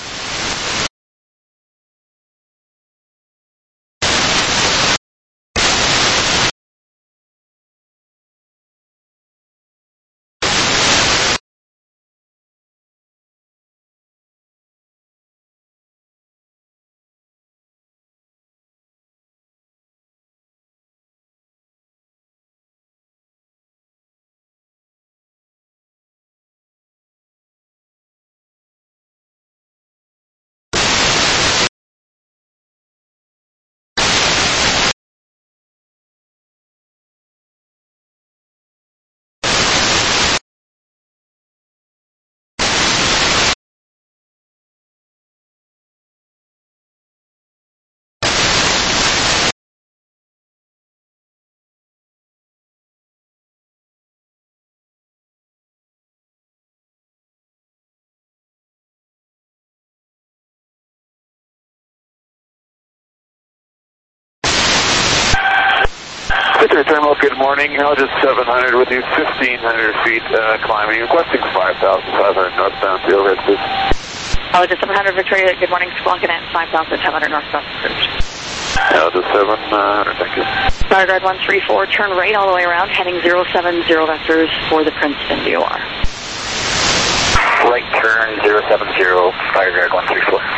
Victoria Terminal, good morning. Just seven hundred with you, fifteen hundred feet uh, climbing, requesting five thousand five hundred northbound. The overhead, please. Just seven hundred, Victoria, good morning. Squawk at five thousand five hundred northbound. Just seven hundred, thank you. FireGuard one three four, turn right all the way around, heading zero seven zero vectors for the Princeton D O R. Right turn zero seven zero, FireGuard one three four.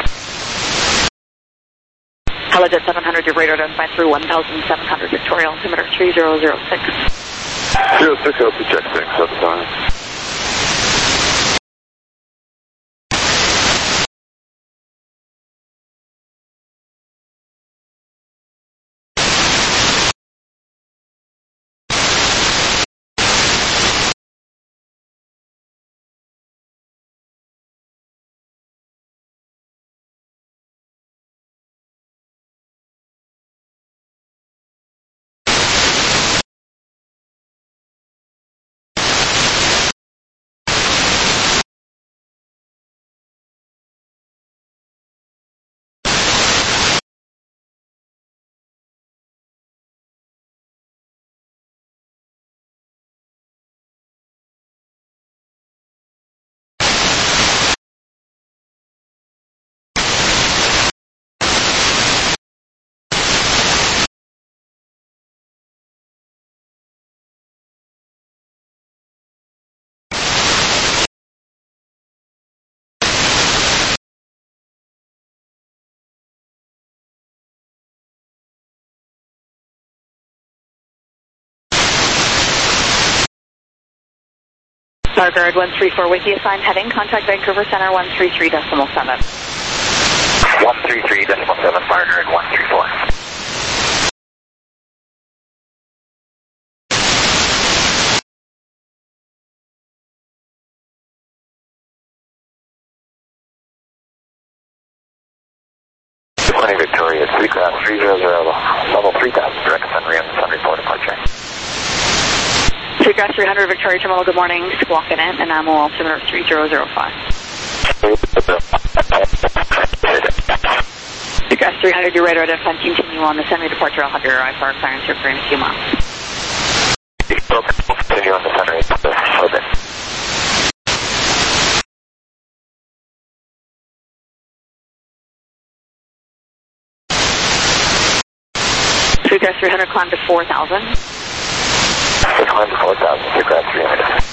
Helijet seven hundred, your radar identified through one thousand seven hundred, Victoria, altimeter three zero zero six. zero six, I'll check six at the time. FireGuard one three four with you, assigned heading, contact Vancouver Center one three three decimal seven. one three three decimal seven, FireGuard one three four. Good morning, Victoria, three ground three zero zero, level three thousand, direct sun re on the sun report departure. Three Grass three hundred, Victoria Terminal, good morning. Squawk at N, and I'm altimeter three zero zero five. Three Grass three hundred, your radar identified, continue on the semi-departure. I'll have your I F R clearance here for in a few miles. Continue on the sun report. Three Grass three hundred, climb to four thousand. Climb to four thousand, Three Grass three hundred.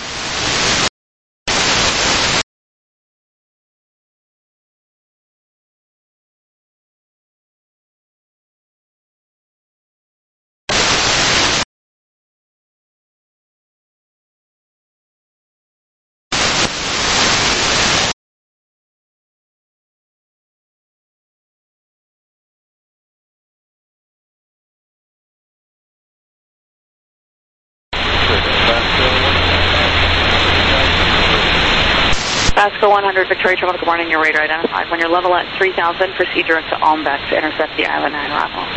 Vasco one hundred, Victoria Terminal, good morning. Your radar identified. When you're level at three thousand, proceed direct to Almbeck to intercept the Island nine arrival.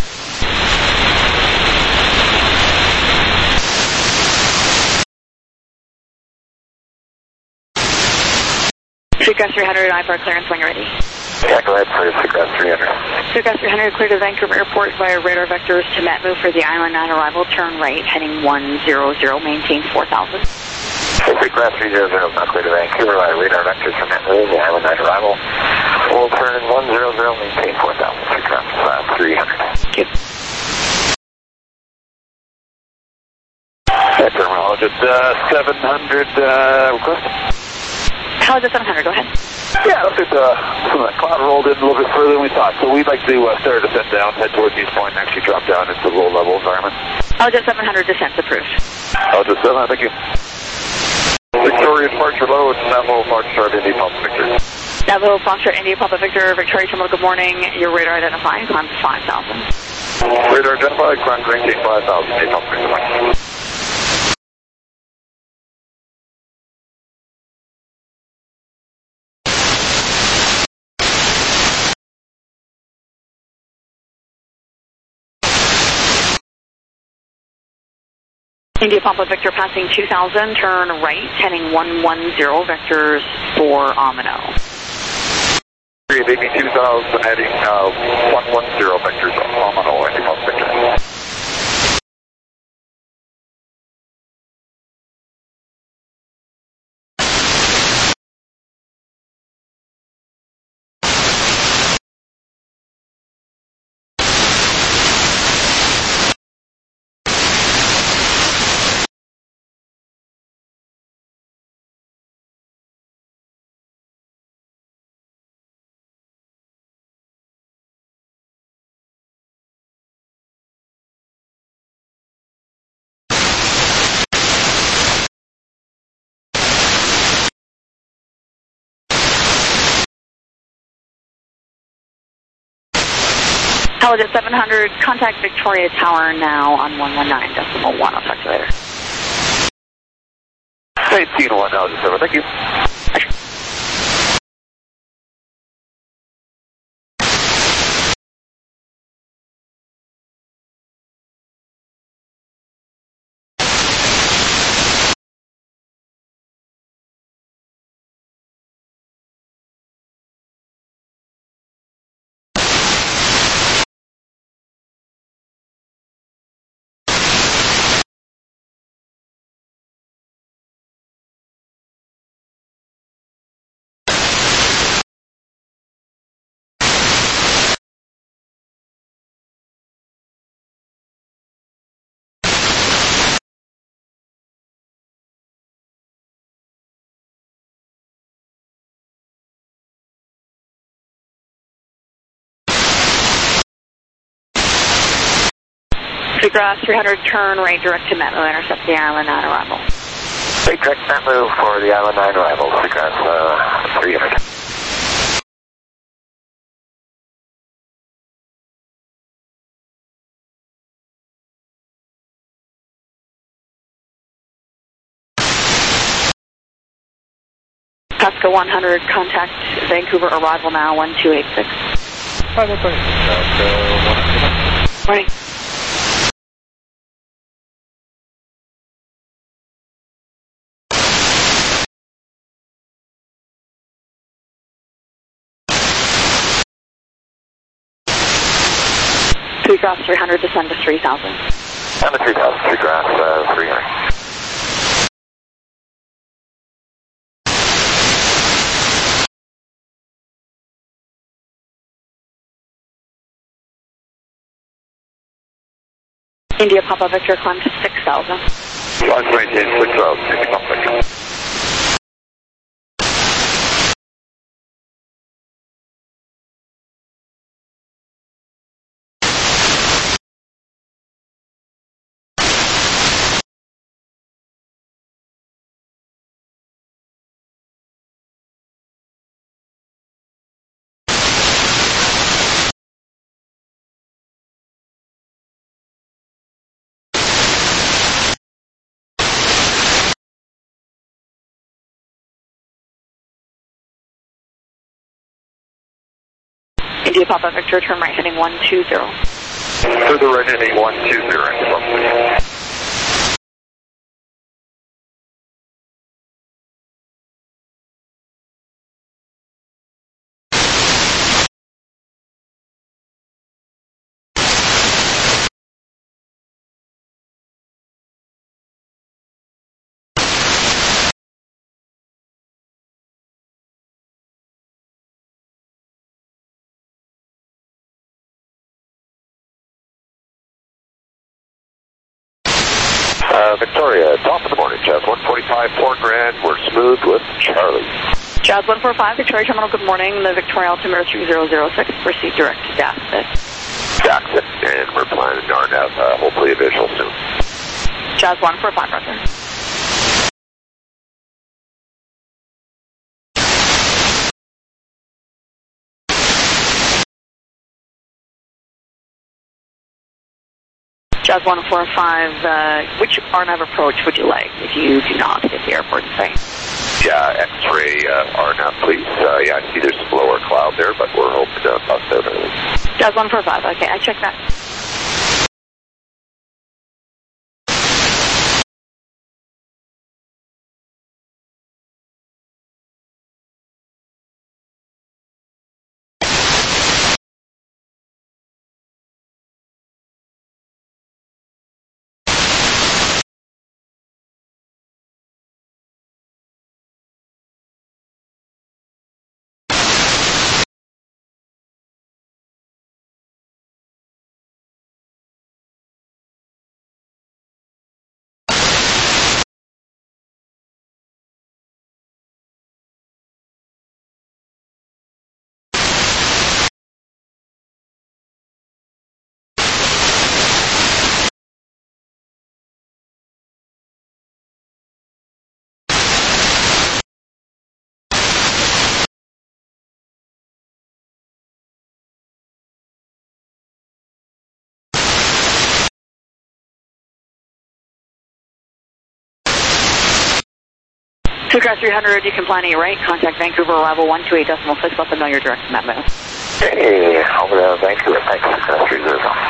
Three Gus three hundred, I F R clearance when you're ready. Yeah, go ahead, please. Seagrass three hundred. Seagrass three hundred, clear to Vancouver Airport via radar vectors to Metmu for the Island nine arrival. Turn right, heading one zero zero, maintain four thousand. Seagrass three hundred, now clear to Vancouver via radar vectors to Metmu, the Island nine arrival. We'll turn one zero zero, maintain four thousand. Seagrass uh, three hundred. Thank you. Yeah, terminologist, uh, seven hundred, uh, request. How's it seven hundred? Go ahead. Yeah, look at uh, some of that cloud rolled in a little bit further than we thought. So we'd like to uh, start a descent down, head towards East Point, and actually drop down into the low-level environment. How's it seven hundred? Descent approved. I'll just seven, thank you. Victoria departure low, it's Navajo Foxtrot India Papa Victor. Navajo Foxtrot India Papa Victor, Victoria Terminal, good morning. Your radar identifying, climb to five thousand. Radar identified, climb to maintain five thousand, India Papa Victor. India Papa Victor passing two thousand, turn right, heading one one zero, vectors for Omino. Three, baby two thousand, heading uh, one one zero, vectors Omino, India Papa Victor. Helijet seven hundred, contact Victoria Tower now on one one nine decimal one. I'll talk to you later. eighteen one, Helijet seven, thank you. Seagrass three hundred, turn right direct to Metmu, intercept the Island nine arrival. Take direct Metmu for the Island nine arrival. Seagrass uh, three hundred. Pasco one hundred, contact Vancouver arrival now, one two eight six. Hi, that's right. Pasco one hundred. Morning. Seagrass three hundred, descend to three thousand. And the three thousand, Seagrass uh, three hundred. India Papa Victor, climb to six thousand. Climb to maintain six thousand, India Papa Victor. India Papa Victor, turn right heading one two zero. To the right heading one two zero, India Papa Victor. Uh, Victoria, top of the morning, Jazz one forty-five, four grand, we're smooth with Charlie. Jazz one forty-five, Victoria Terminal, good morning. The Victoria altimeter three zero zero six, proceed direct to Daxit. Daxit, and we're planning R N A V, uh, hopefully a visual soon. Jazz one forty-five, Roger. Jazz one forty-five, uh, which R N A V approach would you like if you do not hit the airport site? Yeah, X-ray uh, R N A V, please. Uh, yeah, I see there's some lower cloud there, but we're hoping to bust out early. Jazz one forty-five, okay, I checked that. Two Cross three hundred, you can plan a right, contact Vancouver arrival one two eight decimal six, let them know you're direct to Metmo. Hey, over to Vancouver, thanks, uh, three zero zero.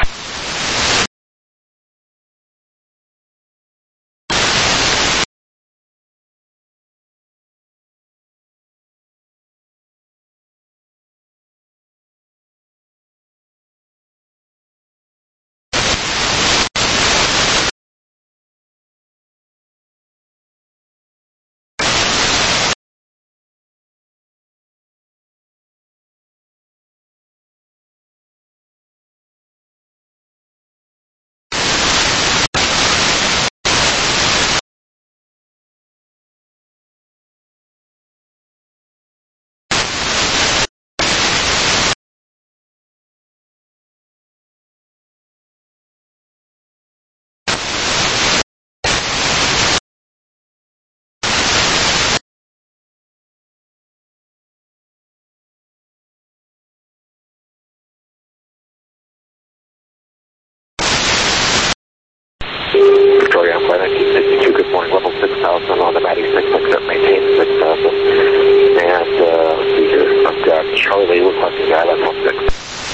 Victoria, I'm flight nineteen sixty-two, good morning, level six thousand on the Matty six six seven, maintain six thousand. And, uh, let's see here, I've got Charlie requesting the I L S one six.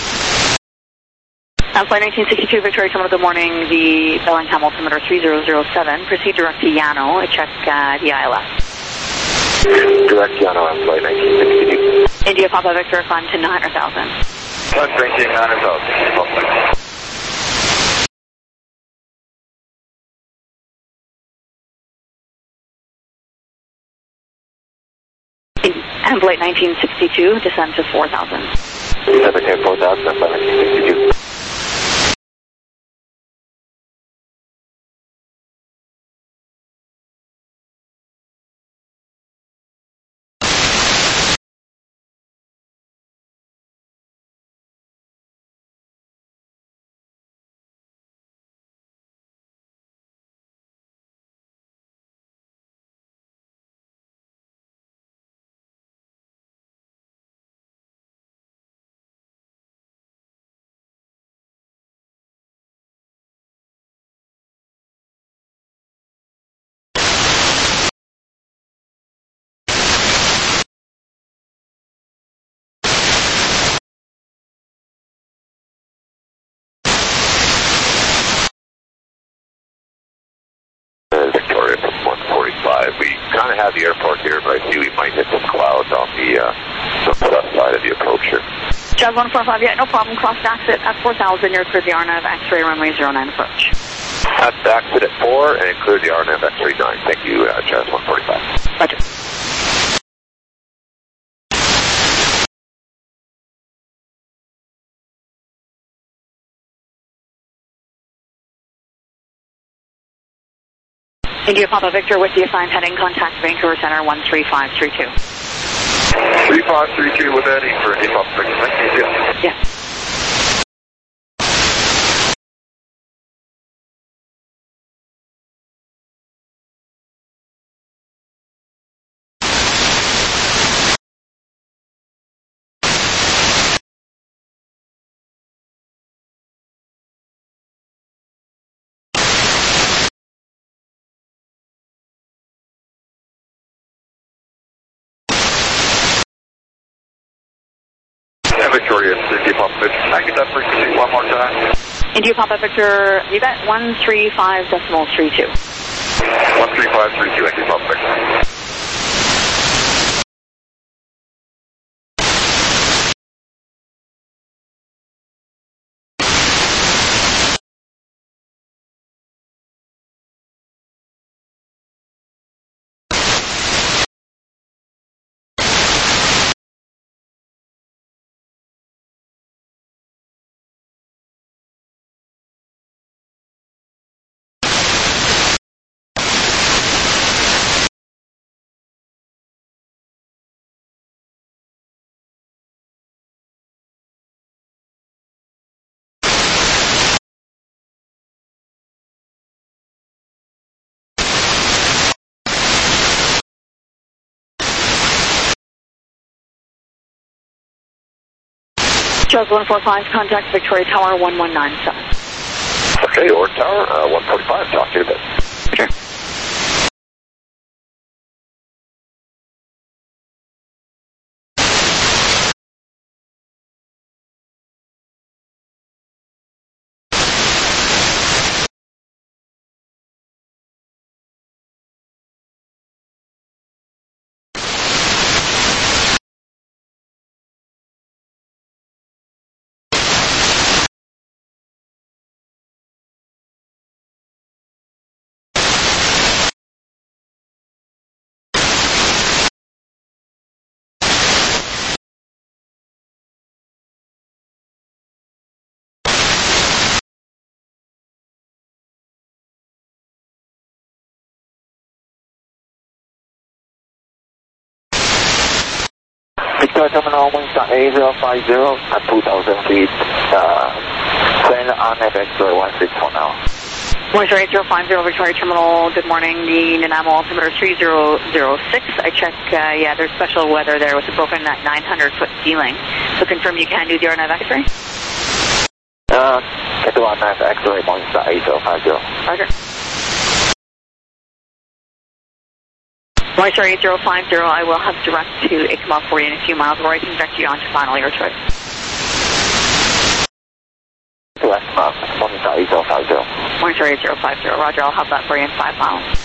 On flight nineteen sixty-two, Victoria Terminal, good morning. The Bellingham altimeter three zero zero seven, proceed direct to Yano, check uh, the I L S. Direct Yano on flight nineteen sixty-two. India Papa Victor, climb to nine hundred thousand. Plus drinking nine hundred thousand. And flight nineteen sixty-two, descend to four thousand. seventeen four thousand, flight nineteen sixty-two. Victoria from one forty-five. We kind of have the airport here, but I see we might hit some clouds on the uh, south side of the approach here. Jazz one forty-five, yeah, no problem. Cross Daxit at four thousand, you're clear the R N A V X-ray runway zero nine approach. That's Daxit at four and clear the R N A V X-ray nine. Thank you, uh, Jazz one forty-five. Roger. India Papa Victor with the assigned heading, contact Vancouver Center one three five three two. three five three two with Eddie for India Papa Victor. Thank you. Yes. Victoria, India Papa Victor. Can I get that frequency one more time? India Papa Victor, you bet, one three five decimal three two. one three five three two, India Papa Victor. Charles one four five, contact Victoria Tower one one nine seven. Okay, Org Tower, uh, one forty-five, talk to you a bit. Sure. Victoria Terminal Wingstar A zero five zero at two thousand feet, uh, send on F X one six four now. Moisture eight zero five zero, Victoria Terminal, good morning. The Nanaimo altimeter three zero zero six. I check, uh, yeah, there's special weather there with a broken that nine hundred foot ceiling. So confirm you can do the R N A V X-ray? Uh, get the R N A V X-ray Wingstar A zero five zero. Roger. Moisture eight zero five zero, I will have direct to Ikima for you in a few miles where I can direct you on to final your choice. To Ikima, Wingstar A zero five zero. Moisture eight zero five zero, roger, I'll have that for you in five miles.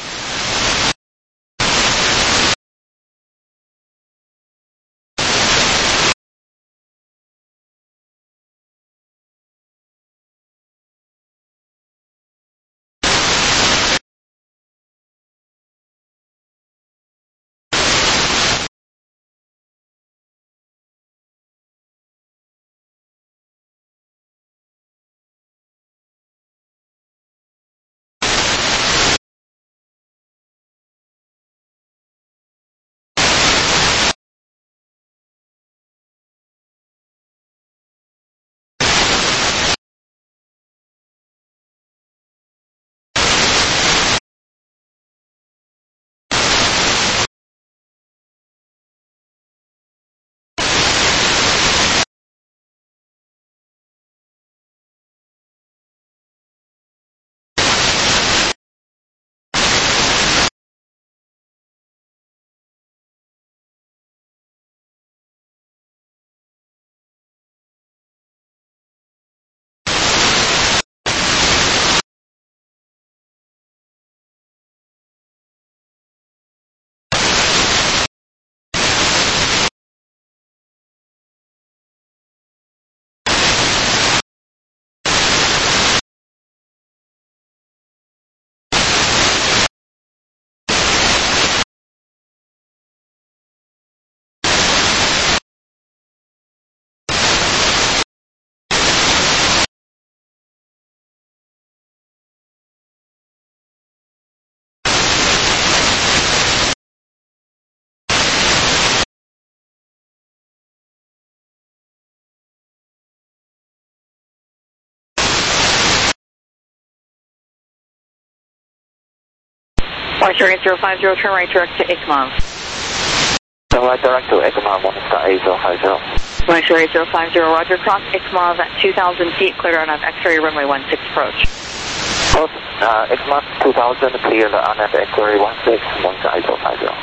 Moisture eight zero five zero, turn right direct to Ikmov. Turn right direct to Ikmov, one star eight zero five zero. Moisture eight zero five zero, roger, cross Ikmov at two thousand feet, clear on X-ray runway one six approach. Cross uh, Ikmov two thousand, clear the on X-ray one six, one star eight zero five zero.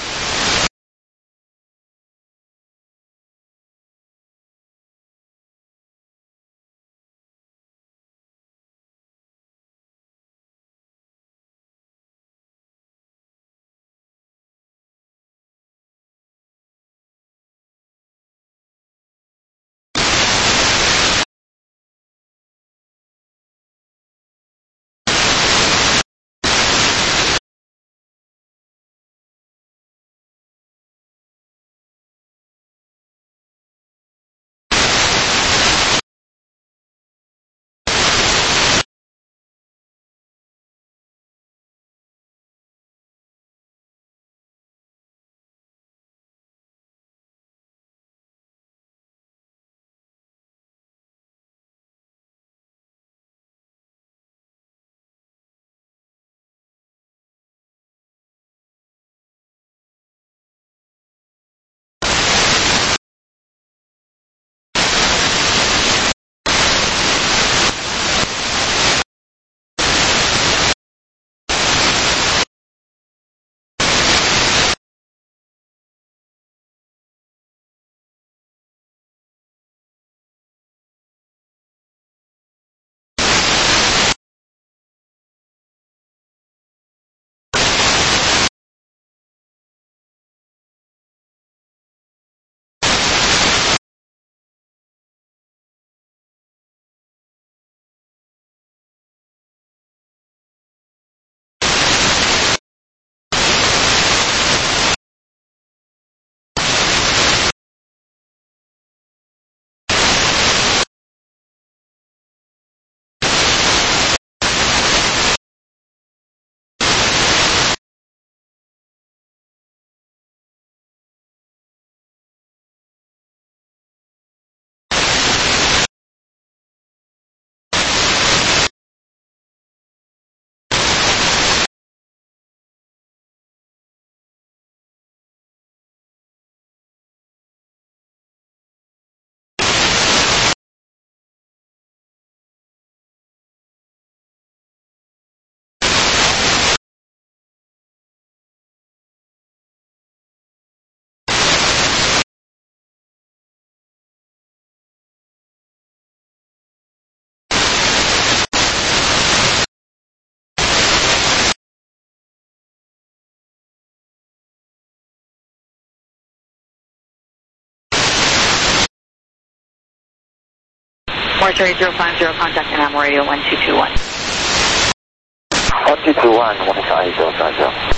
Moisture eight zero five zero, contact Anam Radio one two two one. one two two one, one star eight zero five zero.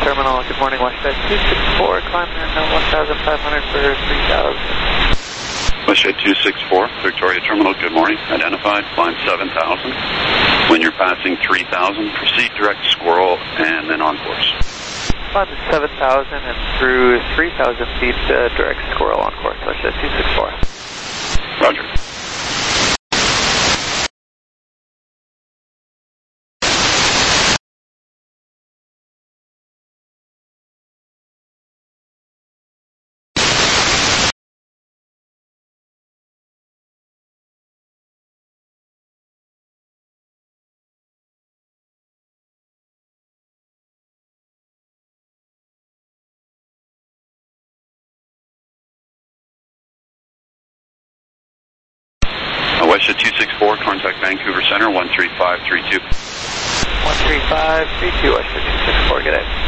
Terminal, good morning, WestJet two six four, climbing in one thousand five hundred for three thousand. WestJet two six four, Victoria Terminal, good morning. Identified, climb seven thousand. When you're passing three thousand, proceed direct Squirrel and then on course. Climb seven thousand and through three thousand feet, uh, direct Squirrel on course, WestJet two six four. Roger. WestJet two six four, contact Vancouver Center, one three five three two. one three five three two, WestJet two six four, good day.